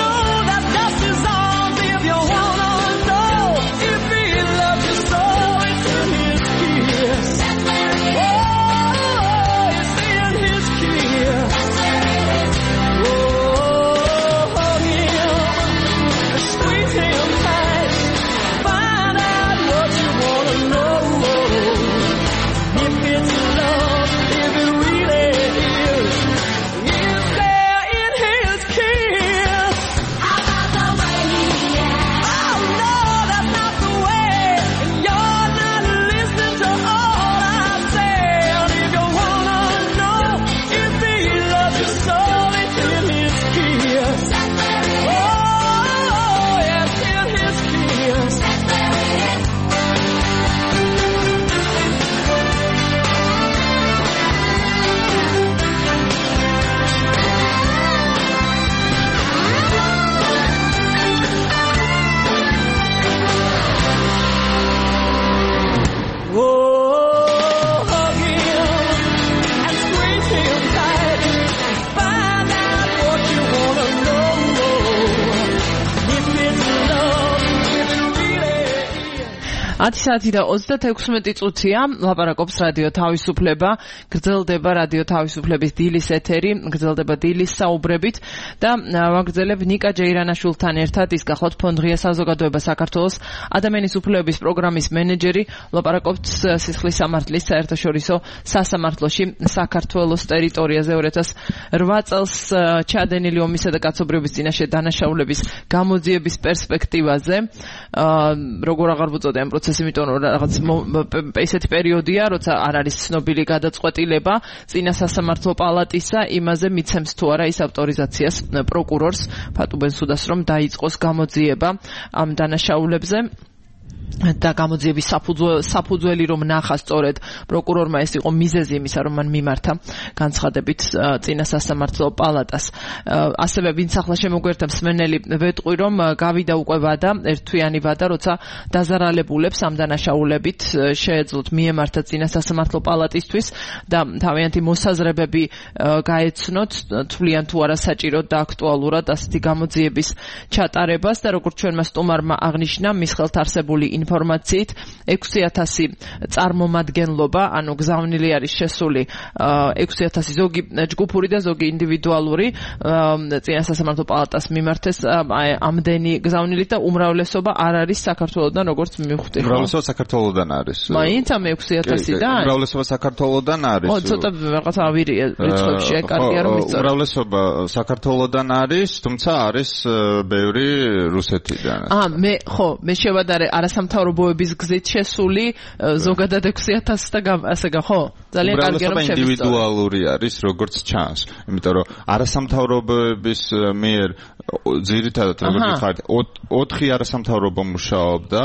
ათი საათი და ოცდათექვსმეტი წუთია, ლაპარაკობს რადიო თავისუფლება, გრძელდება რადიო თავისუფლების დილის ეთერი, გრძელდება დილის საუბრებით და ვაგრძელებ ნიკა ჯეირანაშვილთან ერთად, ის გახლავთ ფონდ ღია საზოგადოება საქართველოს ადამიანის უფლებების პროგრამის მენეჯერი, ლაპარაკობთ სისხლის სამართლის საერთაშორისო სასამართლოში საქართველოს ტერიტორიაზე ორი ათას რვა წელს ჩადენილი ომისა და კაცობრიობის წინაშე დანაშაულების გამოძიების პერსპექტივაზე. როგორ აღარ ვუწოდე ამ პროცესს, იმიტომ რომ რაღაც ესეთი პერიოდია, როცა არ არის ცნობილი გადაწყვეტილება წინა სასამართლო პალატისა, იმაზე მიცემს თუ არა ის ავტორიზაციას პროკურორს ფატუბენ სუდას, რომ დაიწყოს გამოძიება ამ დანაშაულებზე. და გამოძიების საფუძველი რომ ნახა სწორედ პროკურორმა, ეს იყო მიზეზი იმისა, რომ მან მიმართა განცხადებით წინა სასამართლო პალატას. ასევე ვინც ახლა შემოგვერთა მსმენელი ვეტყვი, რომ გავიდა უკვე ვადა, ერთთვიანი ვადა, როცა დაზარალებულებს ამ დანაშაულებით შეეძლოთ მიემართა წინა სასამართლო პალატისთვის და თავიანთი მოსაზრებები გაეცნოთ, თვლიან თუ არა საჭიროდ და აქტუალურად ასეთი გამოძიების ჩატარებას და როგორც ჩვენმა სტუმარმა აღნიშნა, მის ხელთ არსებული ინფორმაციით ექვსი ათასი წარმომადგენლობა, ანუ გზავნილი არის შესული ექვსი ათასი, ზოგი ჯგუფური და ზოგი ინდივიდუალური წინა სასამართლო პალატას მიმართეს ამდენი გზავნილი და უმრავლესობა არ არის საქართველოდან, როგორც მივხვდი. უმრავლესობა საქართველოდან არის. მაინც ამ ექვსი ათასი და უმრავლესობა საქართველოდან არის. ო, ცოტა რაღაც ავირი რიცხვებში კარგია რომ მისწორე. უმრავლესობა საქართველოდან არის, თუმცა არის ბევრი რუსეთიდან. აა, მე ხო, მე შევადარე არასამთავრობოების გზით შესული ზოგადად ექვსი ათასი და ასე ხო? ძალიან კარგია რომ შევისწორე. ინდივიდუალური არის, როგორც ჩანს. იმიტომ რომ არასამთავრობოების მიერ ძირითადად როგორც ვიხარით, ოთხი არასამთავრობო მუშაობდა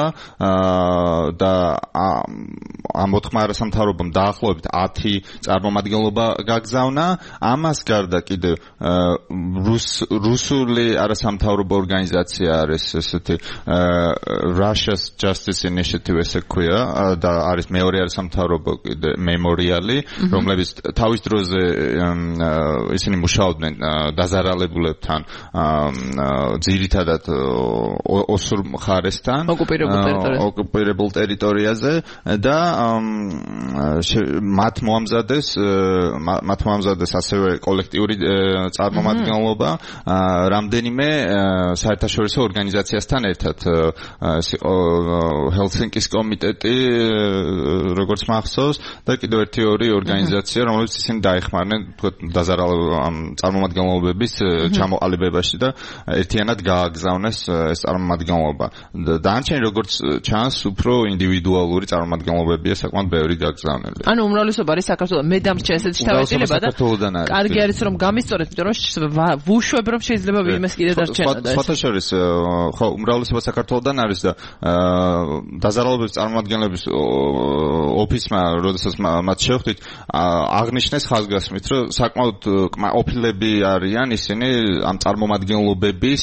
და ამ ოთხმა არასამთავრობომ დაახლოებით ათი წარმომადგენლობა გაგზავნა. ამას გარდა კიდევ რუსული არასამთავრობო ორგანიზაცია არის, ესეთი Russia's Justice Initiative ესე ქვია და არის მეორე არასამთავრობო კიდე მემორიალი, რომლებიც თავის დროზე ისინი მუშაობდნენ დაზარალებულებთან, ძირითადად ოსურ მხარესთან, ოკუპირებულ ტერიტორიაზე და მათ მოამზადეს მათ მოამზადეს ასევე კოლექტიური წარმომადგენლობა რამდენიმე საერთაშორისო ორგანიზაციასთან ერთად. ეს იყო ჰელსინკის კომიტეტი, როგორც მახსოვს, და კიდევ ერთი ორი ორგანიზაცია, რომელიც ისინი დაეხმარნენ ამ წარმომადგენლობების ჩამოყალიბებაში და ერთიანად გააგზავნეს ეს წარმომადგენლობა. დანარჩენი როგორც ჩანს, უფრო ინდივიდუალური წარმომადგენლობებია საკმაოდ ბევრი გაგზავნილი. ანუ უმრავლესობა არის საქართველოს. მე დამრჩა ესეთი თავისუფლება და კარგი არის რომ გამისწორეთ, იმიტომ რომ ვუშვებ რომ შეიძლება ვინმეს კიდე დარჩენა და სხვათა შორის ხო უმრავლესობა საქართველოსდან არის და დაზარალებების წარმომადგენლების ოფისმა, როდესაც მათ შევხვდით, აღნიშნეს ხაზგასმით, რომ საკმაოდ ყოფილები არიან ისინი ამ წარმომადგენლობების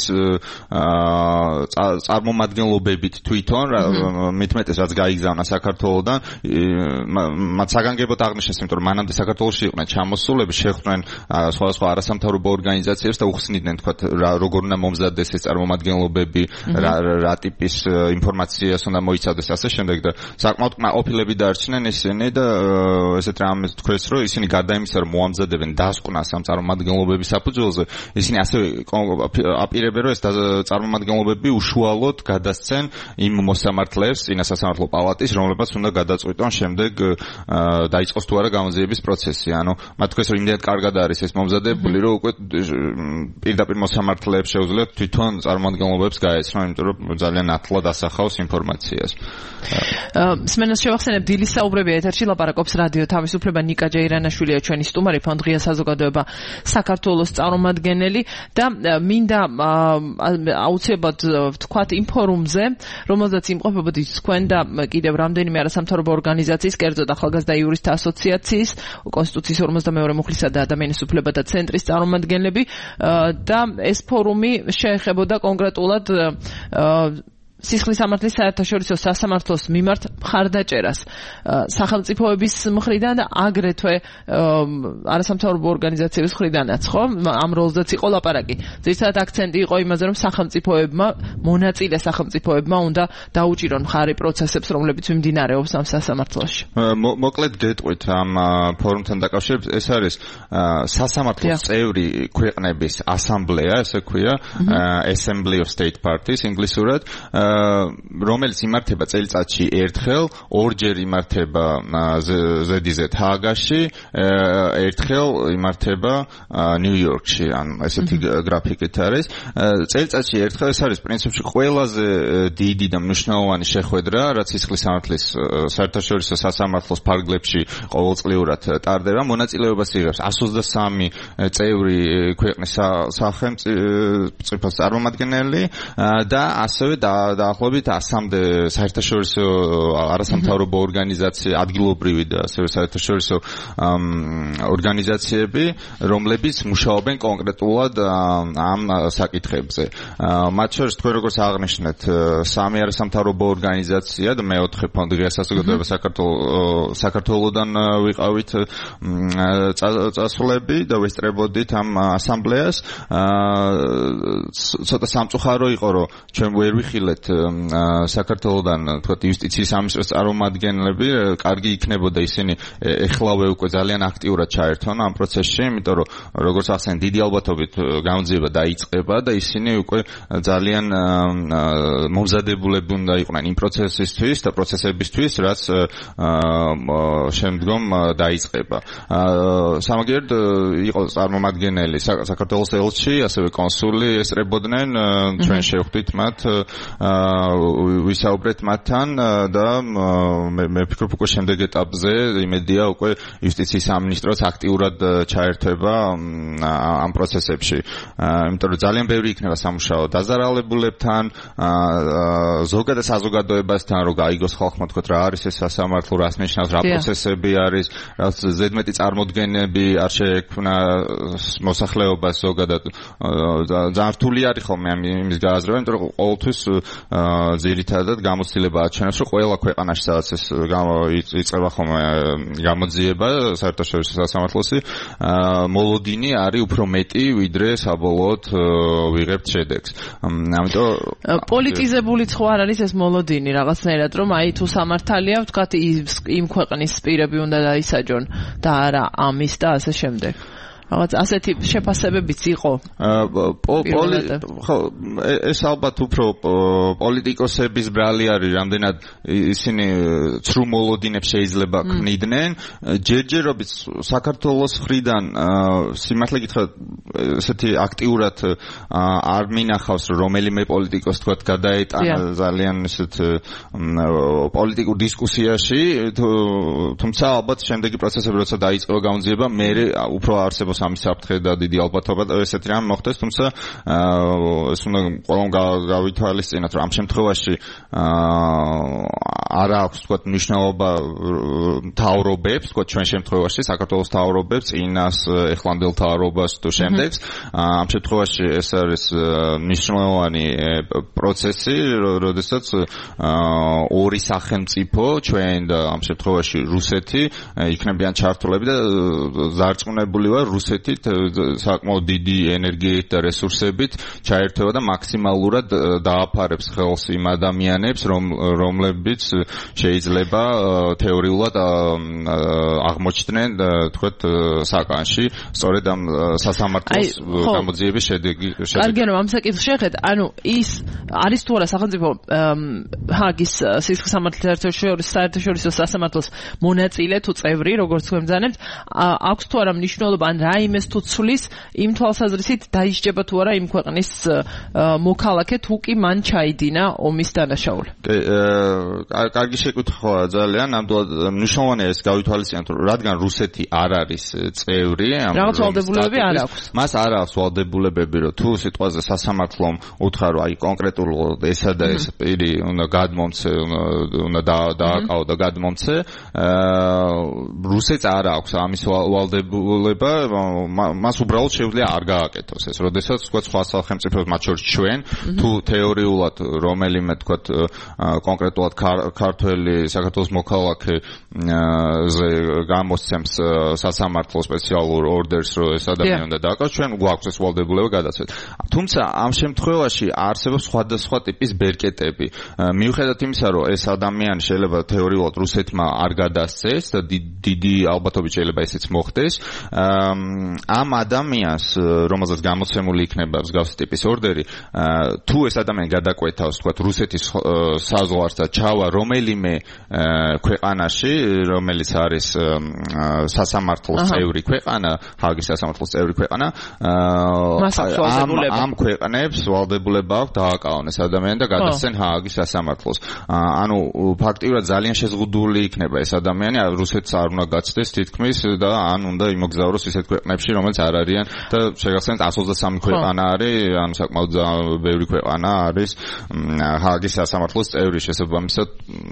წარმომადგენლობებით თვითონ, მitmetes რაც გაიგზავნა საქართველოსდან, მათ საგანგებოდ აღნიშნეს, იმიტომ რომ მანამდე საქართველოში იყვნენ ჩამოსულები, შეხვდნენ სხვადასხვა არასამთავრობო ორგანიზაციებს და უხსნიდნენ, თქვათ, როგორ უნდა მომზადდეს ეს წარმომადგენლობები, რა ტიპის ინფორმაციას უნდა მოიცავდეს ასე შემდეგ და საკმაოდ ყოფილები დარჩნენ ისინი და ესეთ რამეს თქვეს, რომ ისინი გარდა იმისა, რომ მოამზადებენ დასკვნას ამ წარმომადგენლობების საფუძველზე, ისინი ასევე აპირებენ, რომ ეს წარმომადგენლობები უშუალოდ გადასცენ იმ მოსამართლეებს წინა სასამართლო პალატის, რომლებაც უნდა გადაწყვიტონ შემდეგ დაიწყოს თუ არა გამოძიების პროცესი. ანუ მათ თქვეს, რომ იმდენად კარგად არის ეს მომზადებული, რომ უკვე პირდაპირ მოსამართლეებს შეუძლიათ თვითონ წარმომადგენლობებს გაეცნონ, იმიტომ რომ ძალიან ათლად ასახავს ინფორმაციას. მსმენელს შევახსენებ, დილის საუბრები ეთერში, ლაპარაკობს რადიო თავისუფლება, ნიკა ჯეირანაშვილია ჩვენი სტუმარი, ფონდ ღია საზოგადოება საქართველოს წარმომადგენელი და მინდა აუცილებლად ვთქვათ იმ ფორუმზე, რომელზეც იმყოფებოდი თქვენ და კიდევ რამდენიმე არასამთავრობო ორგანიზაციის, კერძოდ ახალგაზრდა იურისტთა ასოციაციის, კონსტიტუციის ორმოცდამეორე მუხლისა და ადამიანის უფლებათა ცენტრის წარმომადგენლები და ეს ფორუმი შეეხებოდა კონკრეტულად სისხლის სამართლის საერთაშორისო სასამართლოს მიმართ მხარდაჭერას სახელმწიფოების მხრიდან და აგრეთვე არასამთავრობო ორგანიზაციების მხრიდანაც, ხო? ამ როლზეც იყო ლაპარაკი. ზოგადად აქცენტი იყო იმაზე, რომ სახელმწიფოებმა, მონაწილე სახელმწიფოებმა უნდა დაუჭირონ მხარი პროცესებს, რომლებიც მიმდინარეობს ამ სასამართლოში. მოკლედ გეტყვით ამ ფორუმთან დაკავშირებით, ეს არის სასამართლოს წევრი ქვეყნების ასამბლეა, ესე ქვია, Assembly of State Parties ინგლისურად, რომელიც იმართება წელიწადში ერთხელ, ორჯერ იმართება ზედიზედ ჰააგაში, ერთხელ იმართება ნიუ-იორკში, ან ესეთი გრაფიკით არის. წელიწადში ერთხელ ეს არის პრინციპში ყველაზე დიდი და მნიშვნელოვანი შეხვედრა, რაც სისხლის სამართლის საერთაშორისო სასამართლოს ფარგლებში ყოველწლიურად ტარდება. მონაწილეობას იღებს one hundred twenty-three წევრი ქვეყნის სახელმწიფოს წარმომადგენელი და ასევე დაახლოებით one-მდე საერთაშორისო არასამთავრობო ორგანიზაცია, ადგილობრივი და ასევე საერთაშორისო ორგანიზაციები, რომლებიც მუშაობენ კონკრეტულად ამ საკითხებზე. მათ შორის თქვენ როგორც აღნიშნეთ, სამი არასამთავრობო ორგანიზაცია და მეოთხე ფონდი ღია საზოგადოება საქართველოდან ვიყავით წასვლები და ვესწრებოდით ამ ასამბლეას. ცოტა სამწუხარო იყო, რომ ჩვენ ვერ ვიხილეთ საქართველოდან თქვათ იუსტიციის სამინისტროს წარმომადგენლები, კარგი იქნებოდა ისინი ეხლავე უკვე ძალიან აქტიურად ჩაერთონ ამ პროცესში, იმიტომ რომ როგორც ახსენე, დიდი ალბათობით გამოძიება დაიწყება და ისინი უკვე ძალიან მომზადებულები უნდა იყვნენ იმ პროცესისთვის და პროცესებისთვის, რაც შემდგომ დაიწყება. სამაგიეროდ იყო წარმომადგენელი საქართველოს ელჩი, ასევე კონსული ესწრებოდნენ, ჩვენ შევხვდით მათ, ვისაუბრეთ მათთან და მე ვფიქრობ უკვე შემდეგ ეტაპზე იმედია უკვე იუსტიციის სამინისტროც აქტიურად ჩაერთვება ამ პროცესებში. იმიტომ რომ ძალიან ბევრი იქნება სამუშაო დაზარალებულებთან, ზოგადად საზოგადოებასთან, რომ გაიგოს ხალხმა თქვათ რა არის ეს სასამართლო, რას ნიშნავს, რა პროცესები არის, რა ზედმეტი წარმოდგენები არ შეექმნა მოსახლეობას ზოგადად. ძალიან რთული არის ხოლმე იმის გააზრება, იმიტომ რომ ყოველთვის ძირითადად გამოცდილება აჩვენებს, რომ ყველა ქვეყანაში სადაც ეს იწყება ხოლმე გამოძიება საერთაშორისო სასამართლოში, მოლოდინი არის უფრო მეტი, ვიდრე საბოლოოდ ვიღებთ შედეგს. ამიტომ პოლიტიზებული ხო არ არის ეს მოლოდინი რაღაცნაირად, რომ აი თუ სამართალია, ვთქვათ იმ ქვეყნის პირები უნდა დაისაჯონ და არა ამის და ასე შემდეგ. რაღაც ასეთი შეფასებებიც იყო. ხო, ეს ალბათ უფრო პოლიტიკოსების ბრალი არის, რამდენად ისინი ცრუ მოლოდინებს შეიძლება ქმნიდნენ. ჯერჯერობით საქართველოს მხრიდან სიმართლე გითხრათ, ესეთი აქტიურად არ მინახავს, რომ რომელიმე პოლიტიკოს თქვათ გადაეტანა ძალიან ესეთ პოლიტიკურ დისკუსიაში, თუმცა ალბათ შემდეგი პროცესები როცა დაიწყება გამოძიება, მე უფრო არსებობს ამის საფრთხე და დიდი ალბათობა ესეთი რამ მოხდეს, თუმცა ეს უნდა ყველამ გავითვალისწინოთ, რომ ამ შემთხვევაში არ აქვს თქვათ მნიშვნელობა მთავრობებს, თქვათ ჩვენ შემთხვევაში საქართველოს მთავრობებს, წინას ეხლანდელ მთავრობას თუ შემდეგს. ამ შემთხვევაში ეს არის მნიშვნელოვანი პროცესი, როდესაც ორი სახელმწიფო, ჩვენ და ამ შემთხვევაში რუსეთი იქნებიან ჩართულები და ზარწმუნებული ვარ, რუსეთით საკმაოდ დიდი ენერგიით და რესურსებით ჩაერთვება და მაქსიმალურად დააფარებს ხელს იმ ადამიანებს, რომლებიც შეიძლება თეორიულად აღმოჩნდნენ თქვათ საკანში, სწორედ ამ სასამართლოს გამოძიების შედეგი. კარგი, რომ ამ საკითხს შეხეთ, ანუ ის არის თუ არა სახელმწიფო ჰააგის სისხლის სამართლის საერთაშორისო სასამართლოს მონაწილე თუ წევრი, როგორც თქვენ ბრძანებთ, აქვს თუ არა მნიშვნელობა ან რაიმეს თუ ცვლის იმ თვალსაზრისით დაისჯება თუ არა იმ ქვეყნის მოქალაქე თუ კი მან ჩაიდინა ომის დანაშაული. კარგი შეკითხვა ძალიან, ნამდვილად მნიშვნელოვანია ეს გავითვალისწინოთ, რადგან რუსეთი არ არის წევრი, რაღაც ვალდებულებები არ აქვს. მას არ აქვს ვალდებულებები, რომ თუ სიტყვაზე სასამართლომ უთხრა, რომ აი კონკრეტულად ესა და ეს პირი უნდა გადმომცე, უნდა დააკავო და გადმომცე, რუსეთს არ აქვს ამის ვალდებულება, მას უბრალოდ შეუძლია არ გააკეთოს ეს. როდესაც თქვა სხვა სახელმწიფოებს, მათ შორის ჩვენ, თუ თეორიულად რომელიმე თქვა კონკრეტულად ქართველი საქართველოს მოქალაქე ზე გამოსცემს სასამართლო სპეციალურ ორდერს, რომ ეს ადამიანი უნდა დააკავოს, ჩვენ გვაქვს ეს ვალდებულება გადაცეთ. თუმცა ამ შემთხვევაში არსებობს სხვადასხვა ტიპის ბერკეტები. მიუხედავად იმისა, რომ ეს ადამიანი შეიძლება თეორიულად რუსეთმა არ გადასცეს და დიდი ალბათობით შეიძლება ესეც მოხდეს, ამ ადამიანს, რომელზეც გამოცემული იქნება მსგავსი ტიპის ორდერი, თუ ეს ადამიანი გადაკვეთავს, თქვათ, რუსეთის საზღვარს და ჩავა რომელიმე ქვეყანაში, რომელიც არის სასამართლოს წევრი ქვეყანა, ჰააგის სასამართლოს წევრი ქვეყანა, ამ ამ ქვეყნებს ვალდებულება აქვს დააკავონ ეს ადამიანი და გადასცენ ჰააგის სასამართლოს. ანუ ფაქტიურად ძალიან შეზღუდული იქნება ეს ადამიანი, რუსეთს არ უნდა გაცდეს თითქმის და ან უნდა იმოგზაუროს ისეთ ქვეყნებში, რომელიც არ არიან და შეგახსენებთ εκατს ოცდასამი ქვეყანა არის, ანუ საკმაოდ ბევრი ქვეყანა არის ჰააგის სასამართლოს წევრი, შესაბამისად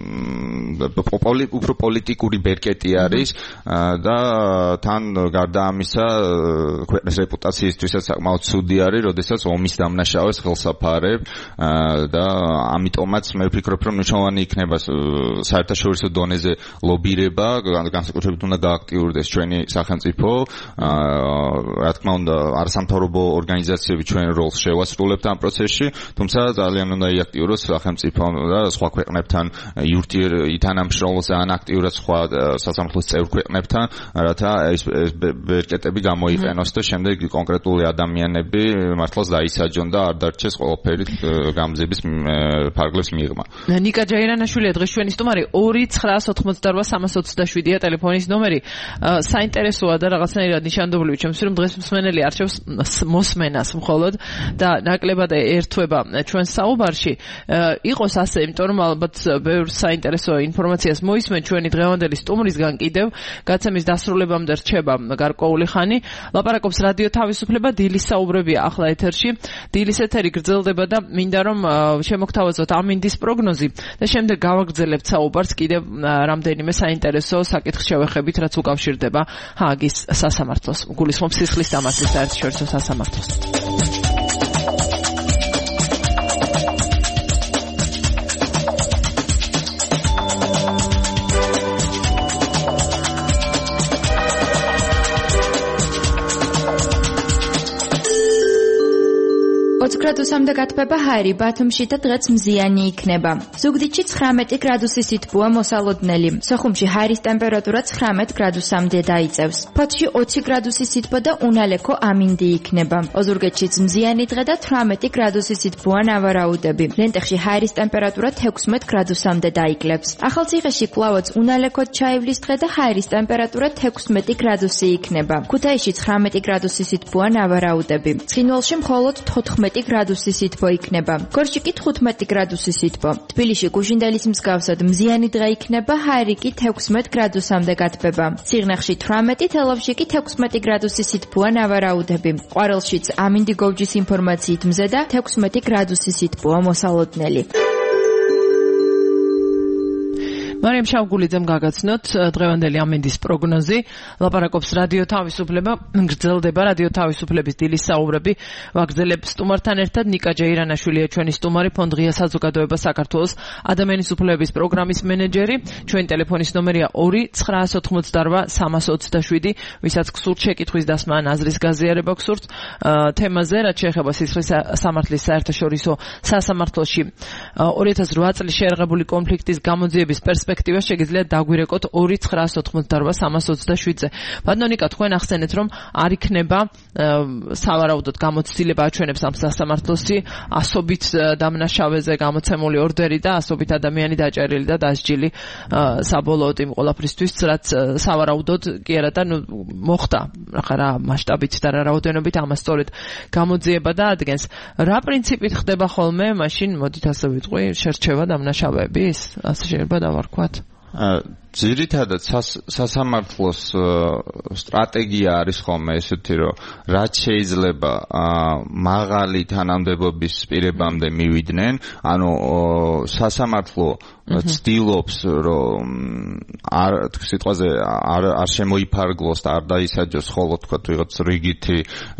უფრო პოლიტიკური ბერკეტი არის და თან გარდა ამისა ქვეყნის რეპუტაციისთვისაც საკმაოდ ცუდი არის, როდესაც ომის დამნაშავეს ხელსაფარებ და ამიტომაც მე ვფიქრობ, რომ მნიშვნელოვანი იქნება საერთაშორისო დონეზე ლობირება, განსაკუთრებით უნდა გააქტიურდეს ჩვენი სახელმწიფო, რა თქმა უნდა, არასამთავრობო ორგანიზაციები ჩვენ როლს შევასრულებთ ამ პროცესში, თუმცა ძალიან უნდა იაქტიუროს სახელმწიფო და სხვა ქვეყნებთან იურთი ითანამშრომლოს ძალიან აქტიურად სხვა სასამართლოს წევრ ქვეყნებთან, რათა ეს ბერკეტები გამოიყენოს და შემდეგ კონკრეტული ადამიანები მართლაც დაისაჯონ და არ დარჩეს ყველაფერი გამძების ფარგლებს მიღმა. ნიკა ჯაირანაშვილია დღეს ჩვენი სტუმარი. ორი ცხრაას ოცდაოთხ სამას ოცდაშვიდია ტელეფონის ნომერი. საინტერესოა და რაღაცნაირად ნიშანდობლივი ჩემს რომ დღეს მსმენელი არჩევს მოსმენას მხოლოდ და ნაკლებად ერთვება ჩვენ საუბარში. იყოს ასე, იმიტომ რომ ალბათ ბევრ საინტერესო ინფორმაციას მოისმენ ჩვენი დღევანდელი სტუმრისგან კიდევ გაცემის დასრულებამდე რჩება გარკვეული ხანი. ლაპარაკობს რადიო თავისუფლება, დილის საუბრებია ახლა ეთერში. დილის ეთერი გრძელდება და მინდა რომ შემოგთავაზოთ ამინდის პროგნოზი და შემდეგ გავაგრძელებთ საუბარს კიდევ რამდენიმე საინტერესო საკითხს შევეხებით, რაც უკავშირდება ჰააგის სასამართლოს. გულისხმობს სისხლის დამარცხის საერთაშორისო სასამართლოს. ოც გრადუსამდე გათბება ჰაერი, ბათუმში და დღეც მზიანი იქნება. ზუგდიდში ცხრამეტი გრადუსი სითბოა მოსალოდნელი. სოხუმში ჰაერის ტემპერატურა ცხრამეტ გრადუსამდე დაიწევს. ფოთში ოცი გრადუსი სითბო და უნალექო ამინდი იქნება. ოზურგეთშიც მზიანი დღე და თვრამეტი გრადუსი სითბოა ნავარაუდები. ლენტეხში ჰაერის ტემპერატურა თექვსმეტ გრადუსამდე დაიკლებს. ახალციხეში კვლავაც უნალექოდ ჩაივლის დღე და ჰაერის ტემპერატურა თექვსმეტი გრადუსი იქნება. ქუთაისში ცხრამეტი გრადუსი სითბოა ნავარაუდები. ცხინვალში მხოლოდ თოთხმეტი გრადუსი სითბო იქნება. გორში კი თხუთმეტი გრადუსი სითბო. თბილისში გუშინდელის მსგავსად მზიანი დღე იქნება, ჰაერი კი თექვსმეტ გრადუსამდე გათბება. სიღნაღში თვრამეტი, თელავში კი თექვსმეტი გრადუსი სითბოა ნავარაუდები. ყვარელშიც ამინდი გოვჯის ინფორმაციით მზე და თექვსმეტი გრადუსი სითბოა მოსალოდნელი. მარიამ შავგულიძემ გაგაცნოთ დღევანდელი ამინდის პროგნოზი. ლაპარაკობს რადიო თავისუფლება, გრძელდება რადიო თავისუფლების დილის საუბრები. ვაგრძელებ სტუმართან ერთად ნიკა ჯეირანაშვილია ჩვენი სტუმარი, ფონდ ღია საზოგადოება საქართველოს ადამიანის უფლებების პროგრამის მენეჯერი. ჩვენი ტელეფონის ნომერია ორი ცხრაას ოცდაოთხ სამას ოცდაშვიდი, ვისაც გსურთ შეკითხვის დასმა ან აზრის გაზიარება გსურთ თემაზე, რაც შეეხება სისხლის სამართლის საერთაშორისო სასამართლოში ორი ათას რვა წლის შეერაღებული კონფლიქტის გამოძიების პერსპექტივას პერსპექტივა შეგიძლიათ დაგვირეკოთ ორი ცხრაას ოთხმოცდაორბა სამას ოცდაშვიდზე. ბატონიკა, თქვენ ახსენეთ, რომ არ იქნება სავარაუდოდ გამოცდილება აჩვენებს ამ სასამართლოსი ასობით დამნაშავეზე გამოცემული ორდერი და ასობით ადამიანი დაჭერილი და დასჯილი საბოლოოდ იმ ყველაფრისთვის, რაც სავარაუდოდ კი არა და ნუ მოხდა რა რა მასშტაბით და რა რაოდენობით ამას სწორედ გამოძიება და ადგენს. რა პრინციპით ხდება ხოლმე მაშინ მოდით ასე ვიტყვი შერჩევა დამნაშავეების? ასე შეიძლება დავარქვათ. ძირითადად სასამართლოს სტრატეგია არის ხოლმე ესეთი, რომ რაც შეიძლება მაღალი თანამდებობის პირებამდე მივიდნენ, ანუ სასამართლო ცდილობს, რომ არ სიტყვაზე არ არ შემოიფარგლოს და არ დაისაჯოს ხოლო თქვა ვიღაც რიგითი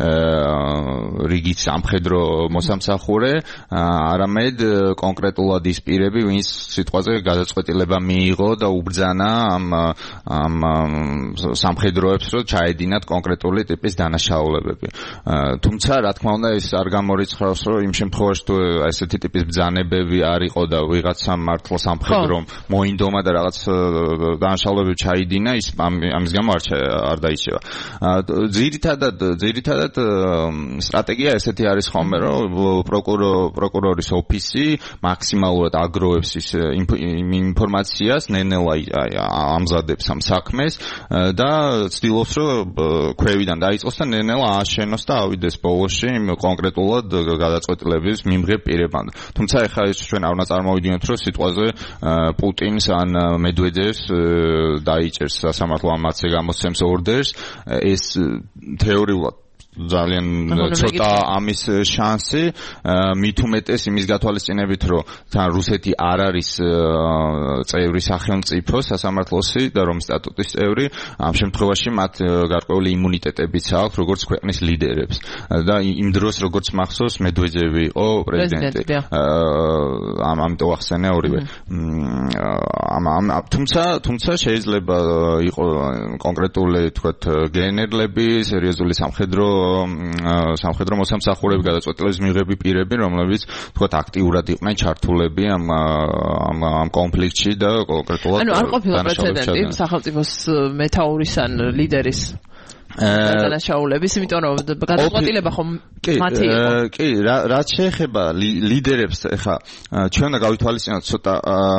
რიგით სამხედრო მოსამსახურე, არამედ კონკრეტულად ის პირები, ვინც სიტყვაზე გადაწყვეტილება მიიღო და უბრძანა ამ ამ სამხედროებს, რომ ჩაედინათ კონკრეტული ტიპის დანაშაულებები. თუმცა, რა თქმა უნდა, ეს არ გამორიცხავს, რომ იმ შემთხვევაში თუ ესეთი ტიპის ბრძანებები არ იყო და ვიღაც სამართლო სამხედრომ მოინდომა და რაღაც დანაშაულებები ჩაიდინა, ის ამის გამო არ დაიჭირა. ძირითადად, ძირითადად სტრატეგია ესეთი არის ხოლმე, რომ პროკურორის ოფისი მაქსიმალურად აგროვებს ის ინფორმაციას, ნენელა ამზადებს ამ საქმეს და ცდილობს, რომ ქვევიდან დაიწყოს და ნენელა ააშენოს და ავიდეს ბოლოში კონკრეტულად გადაწყვეტილების მიმღებ პირებამდე. თუმცა ეხლა ეს ჩვენ არ უნდა წარმოვიდგინოთ, რომ სიტყვაზე პუტინს ან მედვედევს დაიჭერს სასამართლო ამათზე გამოსცემს ორდერს, ეს თეორიულად ძალიან ცოტა ამის შანსი, მით უმეტეს იმის გათვალისწინებით, რომ თან რუსეთი არ არის წევრი სახელმწიფო სასამართლოსი და რომ სტატუტის წევრი, ამ შემთხვევაში მათ გარკვეული იმუნიტეტებიც აქვს, როგორც ქვეყნის ლიდერებს. და იმ დროს, როგორც მახსოვს, მედვედევი იყო პრეზიდენტი. ამ ამიტომ ახსენე ორივე. ამ თუმცა, თუმცა შეიძლება იყო კონკრეტული, თქვათ, გენერლები, სერიოზული სამხედრო სამხედრო მოსამსახურეები, გადაწყვეტილების მიღები პირები, რომლებიც თქვათ აქტიურად იყვნენ ჩართულები ამ ამ ამ კონფლიქტში და კონკრეტულად ანუ არ ყოფილა პრეცედენტი სახელმწიფოს მეთაურის ან ლიდერის დანაშაულების, იმიტომ რომ გადაწყვეტილება ხომ მათი იყო. კი, რაც შეეხება ლიდერებს, ეხა ჩვენ უნდა გავითვალისწინოთ ცოტა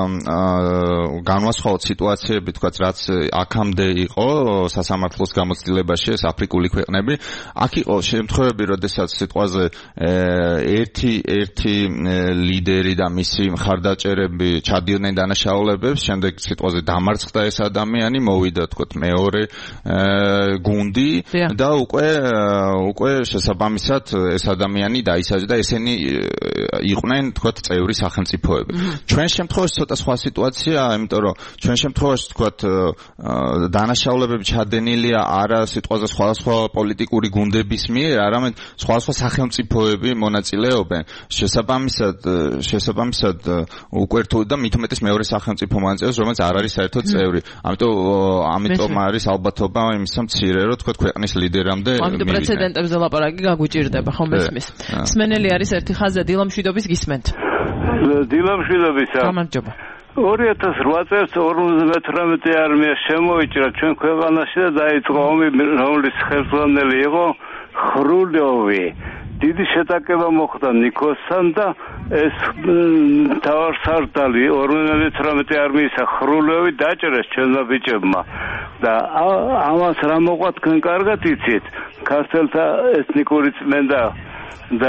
განვასხვაოთ სიტუაციები, თქვათ, რაც აქამდე იყო სასამართლოს გამოცდილებაში, ეს აფრიკული ქვეყნები. აქ იყო შემთხვევები, როდესაც სიტყვაზე ერთი ერთი ლიდერი და მისი მხარდაჭერები ჩადიოდნენ დანაშაულებებს, შემდეგ სიტყვაზე დამარცხდა ეს ადამიანი, მოვიდა, თქვათ, მეორე გუნდი და უკვე უკვე შესაბამისად ეს ადამიანი დაისაჯდა, ესენი იყვნენ, თქვათ, წევრი სახელმწიფოები. ჩვენ შემთხვევაში ცოტა სხვა სიტუაციაა, იმიტომ რომ ჩვენ შემთხვევაში, თქვათ, დანაშაულებები ჩადენილია არა სიტყვაზე სხვადასხვა პოლიტიკური გუნდების მიერ, არამედ სხვადასხვა სახელმწიფოები მონაწილეობენ. შესაბამისად, შესაბამისად უკვე თუ და მით უმეტეს მეორე სახელმწიფო მონაწილეობს, რომელიც არ არის საერთოდ წევრი. ამიტომ ამიტომ არის ალბათობა იმისა მცირე, რომ თქვათ, ქვეყნის ლიდერამდე ამიტომ პრეცედენტებზე ლაპარაკი გაგვიჭირდება, ხომ მესმის. სმენელი არის ერთი ხაზი, დილამშვიდობის გისმენთ. დილამშვიდობისა. გამარჯობა. ორი ათას რვა წელს ორმოცდამეთვრამეტე არმია შემოიჭრა ჩვენ ქვეყანაში და დაიწყო ომი, რომლის ხელმძღვანელი იყო ხრულიოვი. დიდი შეტაკება მოხდა ნიკოსთან და ეს თავარსარდალი ორმოცდამეთვრამეტე არმიის ხრულიოვი დაჭერეს ჩვენმა ბიჭებმა. და ამას რა მოყვა თქვენ კარგად იცით, ქართველთა ეთნიკური წმენდა და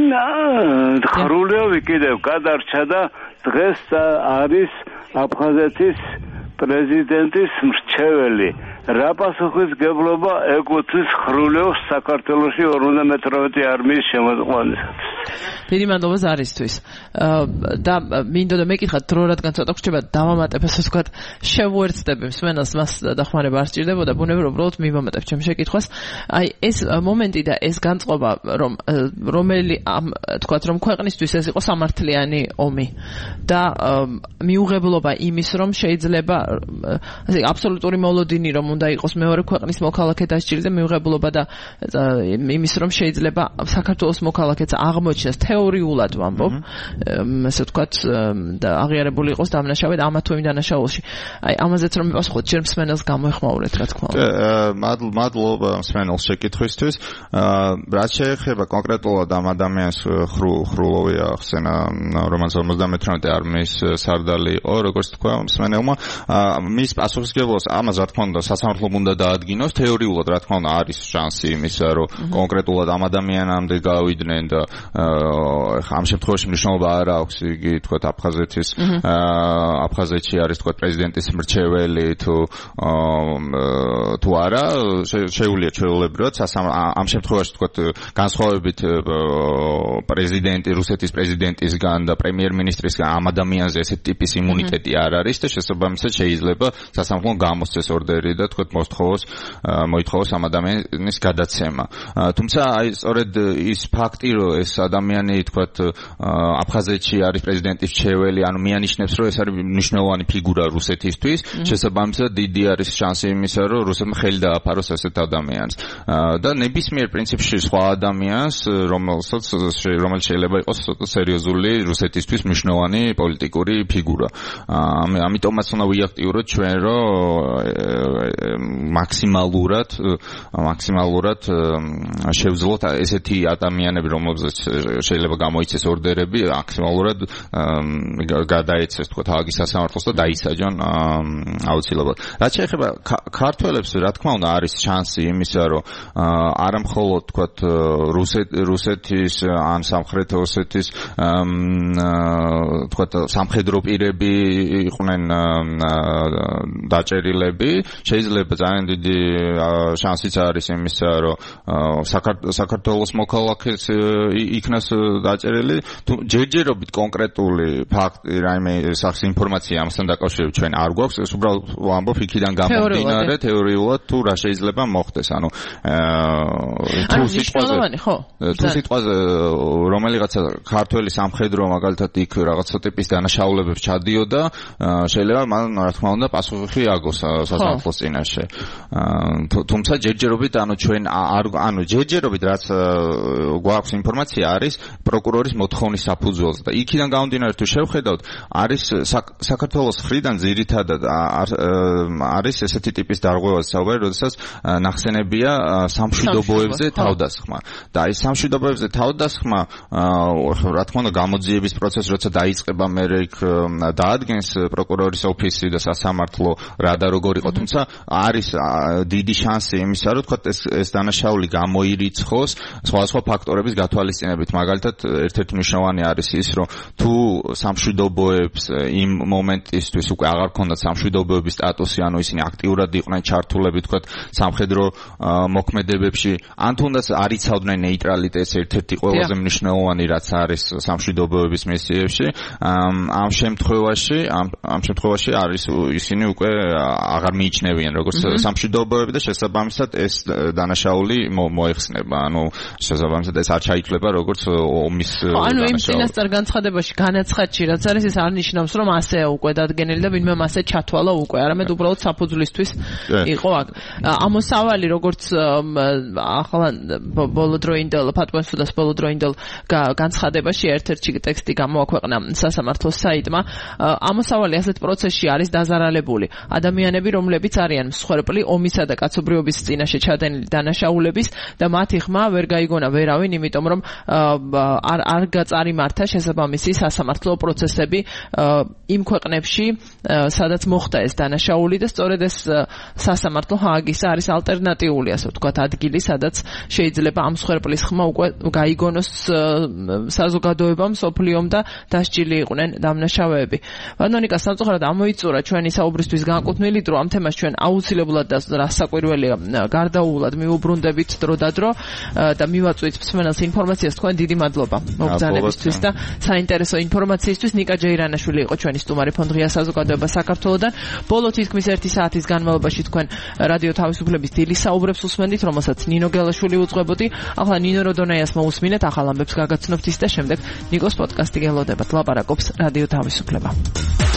ხრულიოვი კიდევ გადარჩა და დღეს არის აფხაზეთის პრეზიდენტის მრჩეველი. რა პასუხისმგებლობა ეკუთვნის ხრულიოვს საქართველოში ორმოცდამეთვრამეტე არმიის შემოყვანისათვის? დიდი მადლობა ზარისთვის. და მინდოდა მეკითხათ დრო, რადგან ცოტა გრჩება დავამატებ, ასე ვთქვათ, შევუერთდები მსმენელს, მას დახმარება არ სჭირდებოდა, ბუნებრივ უბრალოდ მივამატებ ჩემ შეკითხვას. აი ეს მომენტი და ეს განწყობა, რომ რომელი ვთქვათ, რომ ქვეყნისთვის ეს იყო სამართლიანი ომი და მიუღებლობა იმის, რომ შეიძლება ასე აბსოლუტური მოლოდინი, რომ უნდა იყოს მეორე ქვეყნის მოქალაქე დასჯილი და მიუღებლობა და იმის, რომ შეიძლება საქართველოს მოქალაქეც აღმო აღმოჩნდეს თეორიულად ვამბობ, ესე ვთქვათ, და აღიარებული იყოს დამნაშავედ ამა თუ იმ დანაშაულში. აი, ამაზეც რომ მიპასუხოთ, ჯერ მსმენელს გამოეხმაურეთ, რა თქმა უნდა. მადლობა მსმენელს შეკითხვისთვის. რაც შეეხება კონკრეტულად ამ ადამიანს ხრულოვი ახსენა, რომელიც ორმოცდამეთვრამეტე არმიის სარდალი იყო, როგორც თქვა მსმენელმა, მის პასუხისმგებლობას ამას რა თქმა უნდა სასამართლომ უნდა დაადგინოს. თეორიულად რა თქმა უნდა არის შანსი იმისა, რომ კონკრეტულად ამ ადამიანამდე გავიდნენ და ამ შემთხვევაში მნიშვნელობა არ აქვს იგი თქვა აფხაზეთის აფხაზეთში არის თქვა პრეზიდენტის მრჩეველი თუ თუ არა შეუძლია ჩვეულებრივად ამ შემთხვევაში თქვა განსხვავებით პრეზიდენტი რუსეთის პრეზიდენტისგან და პრემიერ-მინისტრისგან ამ ადამიანზე ესეთ ტიპის იმუნიტეტი არ არის და შესაბამისად შეიძლება სასამართლომ გამოსცეს ორდერი და თქვა მოსთხოვოს მოითხოვოს ამ ადამიანის გადაცემა. თუმცა აი სწორედ ის ფაქტი რომ ეს ადამიანი თქვა აფხაზეთში არის პრეზიდენტის მრჩეველი, ანუ მიანიშნებს რომ ეს არის მნიშვნელოვანი ფიგურა რუსეთისთვის, შესაბამისად დიდი არის შანსი იმისა რომ რუსებმა ხელი დააფაროს ასეთ ადამიანს. და ნებისმიერ პრინციპში სხვა ადამიანს, რომელსაც რომელიც შეიძლება იყოს სერიოზული რუსეთისთვის მნიშვნელოვანი პოლიტიკური ფიგურა. ამიტომაც უნდა ვიაქტიუროთ ჩვენ რომ მაქსიმალურად მაქსიმალურად შევძლოთ ესეთი ადამიანები, რომლებზეც შეიძლება გამოიცეს ორდერები, მაქსიმალურად გადაეცეს თქვა ჰააგის სასამართლოს და დაისაჯონ აუცილებლად. რაც შეეხება ქართველებს, რა თქმა უნდა არის შანსი იმისა, რომ არა მხოლოდ თქვა რუსეთის ან სამხრეთ ოსეთის თქვა სამხედრო პირები იყვნენ დაჭერილები, შეიძლება ძალიან დიდი შანსიც არის იმისა, რომ საქართველოს მოქალაქეს იქნას დაჭერილი. ჯერჯერობით კონკრეტული ფაქტი, რაიმე სახის ინფორმაცია ამასთან დაკავშირებით ჩვენ არ გვაქვს, ეს უბრალოდ ვამბობ იქიდან გამომდინარე თეორიულად თუ რა შეიძლება მოხდეს. ანუ თუ სიტყვაზე თუ სიტყვაზე რომელიღაცა ქართველი სამხედრო მაგალითად იქ რაღაცა ტიპის დანაშაულებებს ჩადიოდა, შეიძლება მან რა თქმა უნდა პასუხი აგოს სასამართლოს წინაშე. თუმცა ჯერჯერობით ანუ ჩვენ ანუ ჯერჯერობით რაც გვაქვს ინფორმაცია არის პროკურორის მოთხოვნის საფუძველზე და იქიდან გამომდინარე თუ შევხედავთ არის საქართველოს მხრიდან ძირითადად არის ესეთი ტიპის დარღვევას საუბარი, როდესაც ნახსენებია სამშვიდობოებზე თავდასხმა. და აი სამშვიდობოებზე თავდასხმა რა თქმა უნდა გამოძიების პროცესი როცა დაიწყება მე იქ დაადგენს პროკურორის ოფისი და სასამართლო რა და როგორ იყო, თუმცა არის დიდი შანსი იმისა, რომ თქვა ეს ეს დანაშაული გამოირიცხოს სხვადასხვა ფაქტორების გათვალისწინებით. მაგალითად ერთ-ერთი მნიშვნელოვანი არის ის, რომ თუ სამშვიდობოებს იმ მომენტისთვის უკვე აღარ ქონდათ სამშვიდობოების სტატუსი, ანუ ისინი აქტიურად იყვნენ ჩართულები თქვა სამხედრო მოქმედებებში, ან თუნდაც არ იცავდნენ ნეიტრალიტეტს, ერთ-ერთი ყველაზე მნიშვნელოვანი რაც არის სამშვიდობოების მისიებში, ამ შემთხვევაში ამ ამ შემთხვევაში არის ისინი უკვე აღარ მიიჩნევიან როგორც სამშვიდობოები და შესაბამისად ეს დანაშაული მოიხსნება. ანუ შესაბამისად ეს არ ჩაითვლება როგორც ომის დანაშაული. ანუ იმ წინასწარ განცხადებაში განაცხადში რაც არის ეს არ ნიშნავს რომ ასეა უკვე დადგენილი და ვინმე მასე ჩათვალა უკვე, არამედ უბრალოდ საფუძვლისთვის იყო აქ. ამოსავალი როგორც ახლა ბოლოდროინდელ ფატმოსუდას ბოლოდროინდელ განცხადებაში ერთ-ერთი ტექსტი გამოაქვეყნა სასამართლოს საიტმა, ამოსავალი ასეთ პროცესში არის დაზარალებული ადამიანები, რომლებიც არიან მსხვერპლი ომისა და კაცობრიობის წინაშე ჩადენილი დანაშაულების და მათი ხმა ვერ გაიგონა ვერავინ, იმიტომ რომ არ არ გაწარიმართა შესაბამისი სასამართლო პროცესები იმ ქვეყნებში, სადაც მოხდა ეს დანაშაული და სწორედ ეს სასამართლო ჰააგისა არის ალტერნატიული, ასე ვთქვათ, ადგილი, სადაც შეიძლება ამ მსხვერპლის ხმა უკვე გაიგონოს საზოგადოებამ, სოფლიომ და დასჯილი იყვნენ დამნაშავეები. ვანდონიკა, სამწუხაროდ ამოიწურა ჩვენი საუბრისთვის განკუთვნილი დრო, ამ თემას ჩვენ აუცილებლად და რასაკვირველია გარდაუვლად მიუბრუნდებით დრო და დრო და მივაწვით მსმენელს ინფორმაციას. თქვენ დიდი მადლობა მოგზაურობისთვის და საინტერესო ინფორმაციისთვის. ნიკა ჯეირანაშვილი იყო ჩვენი სტუმარი ფონდ ღია საზოგადოება საქართველოდან. ბოლო თითქმის ერთი საათის განმავლობაში თქვენ რადიო თავისუფლების დილის საუბრებს უსმენდით, რომელსაც ნინო გელაშვილი უძღვებოდი. ახლა ნინო როდონაიას მოусმინეთ, ახალ ამბებს გაგაცნობთ ის და შემდეგ ნიკოს პოდკასტი გელოდებათ. ლაპარაკობს რადიო თავისუფლება.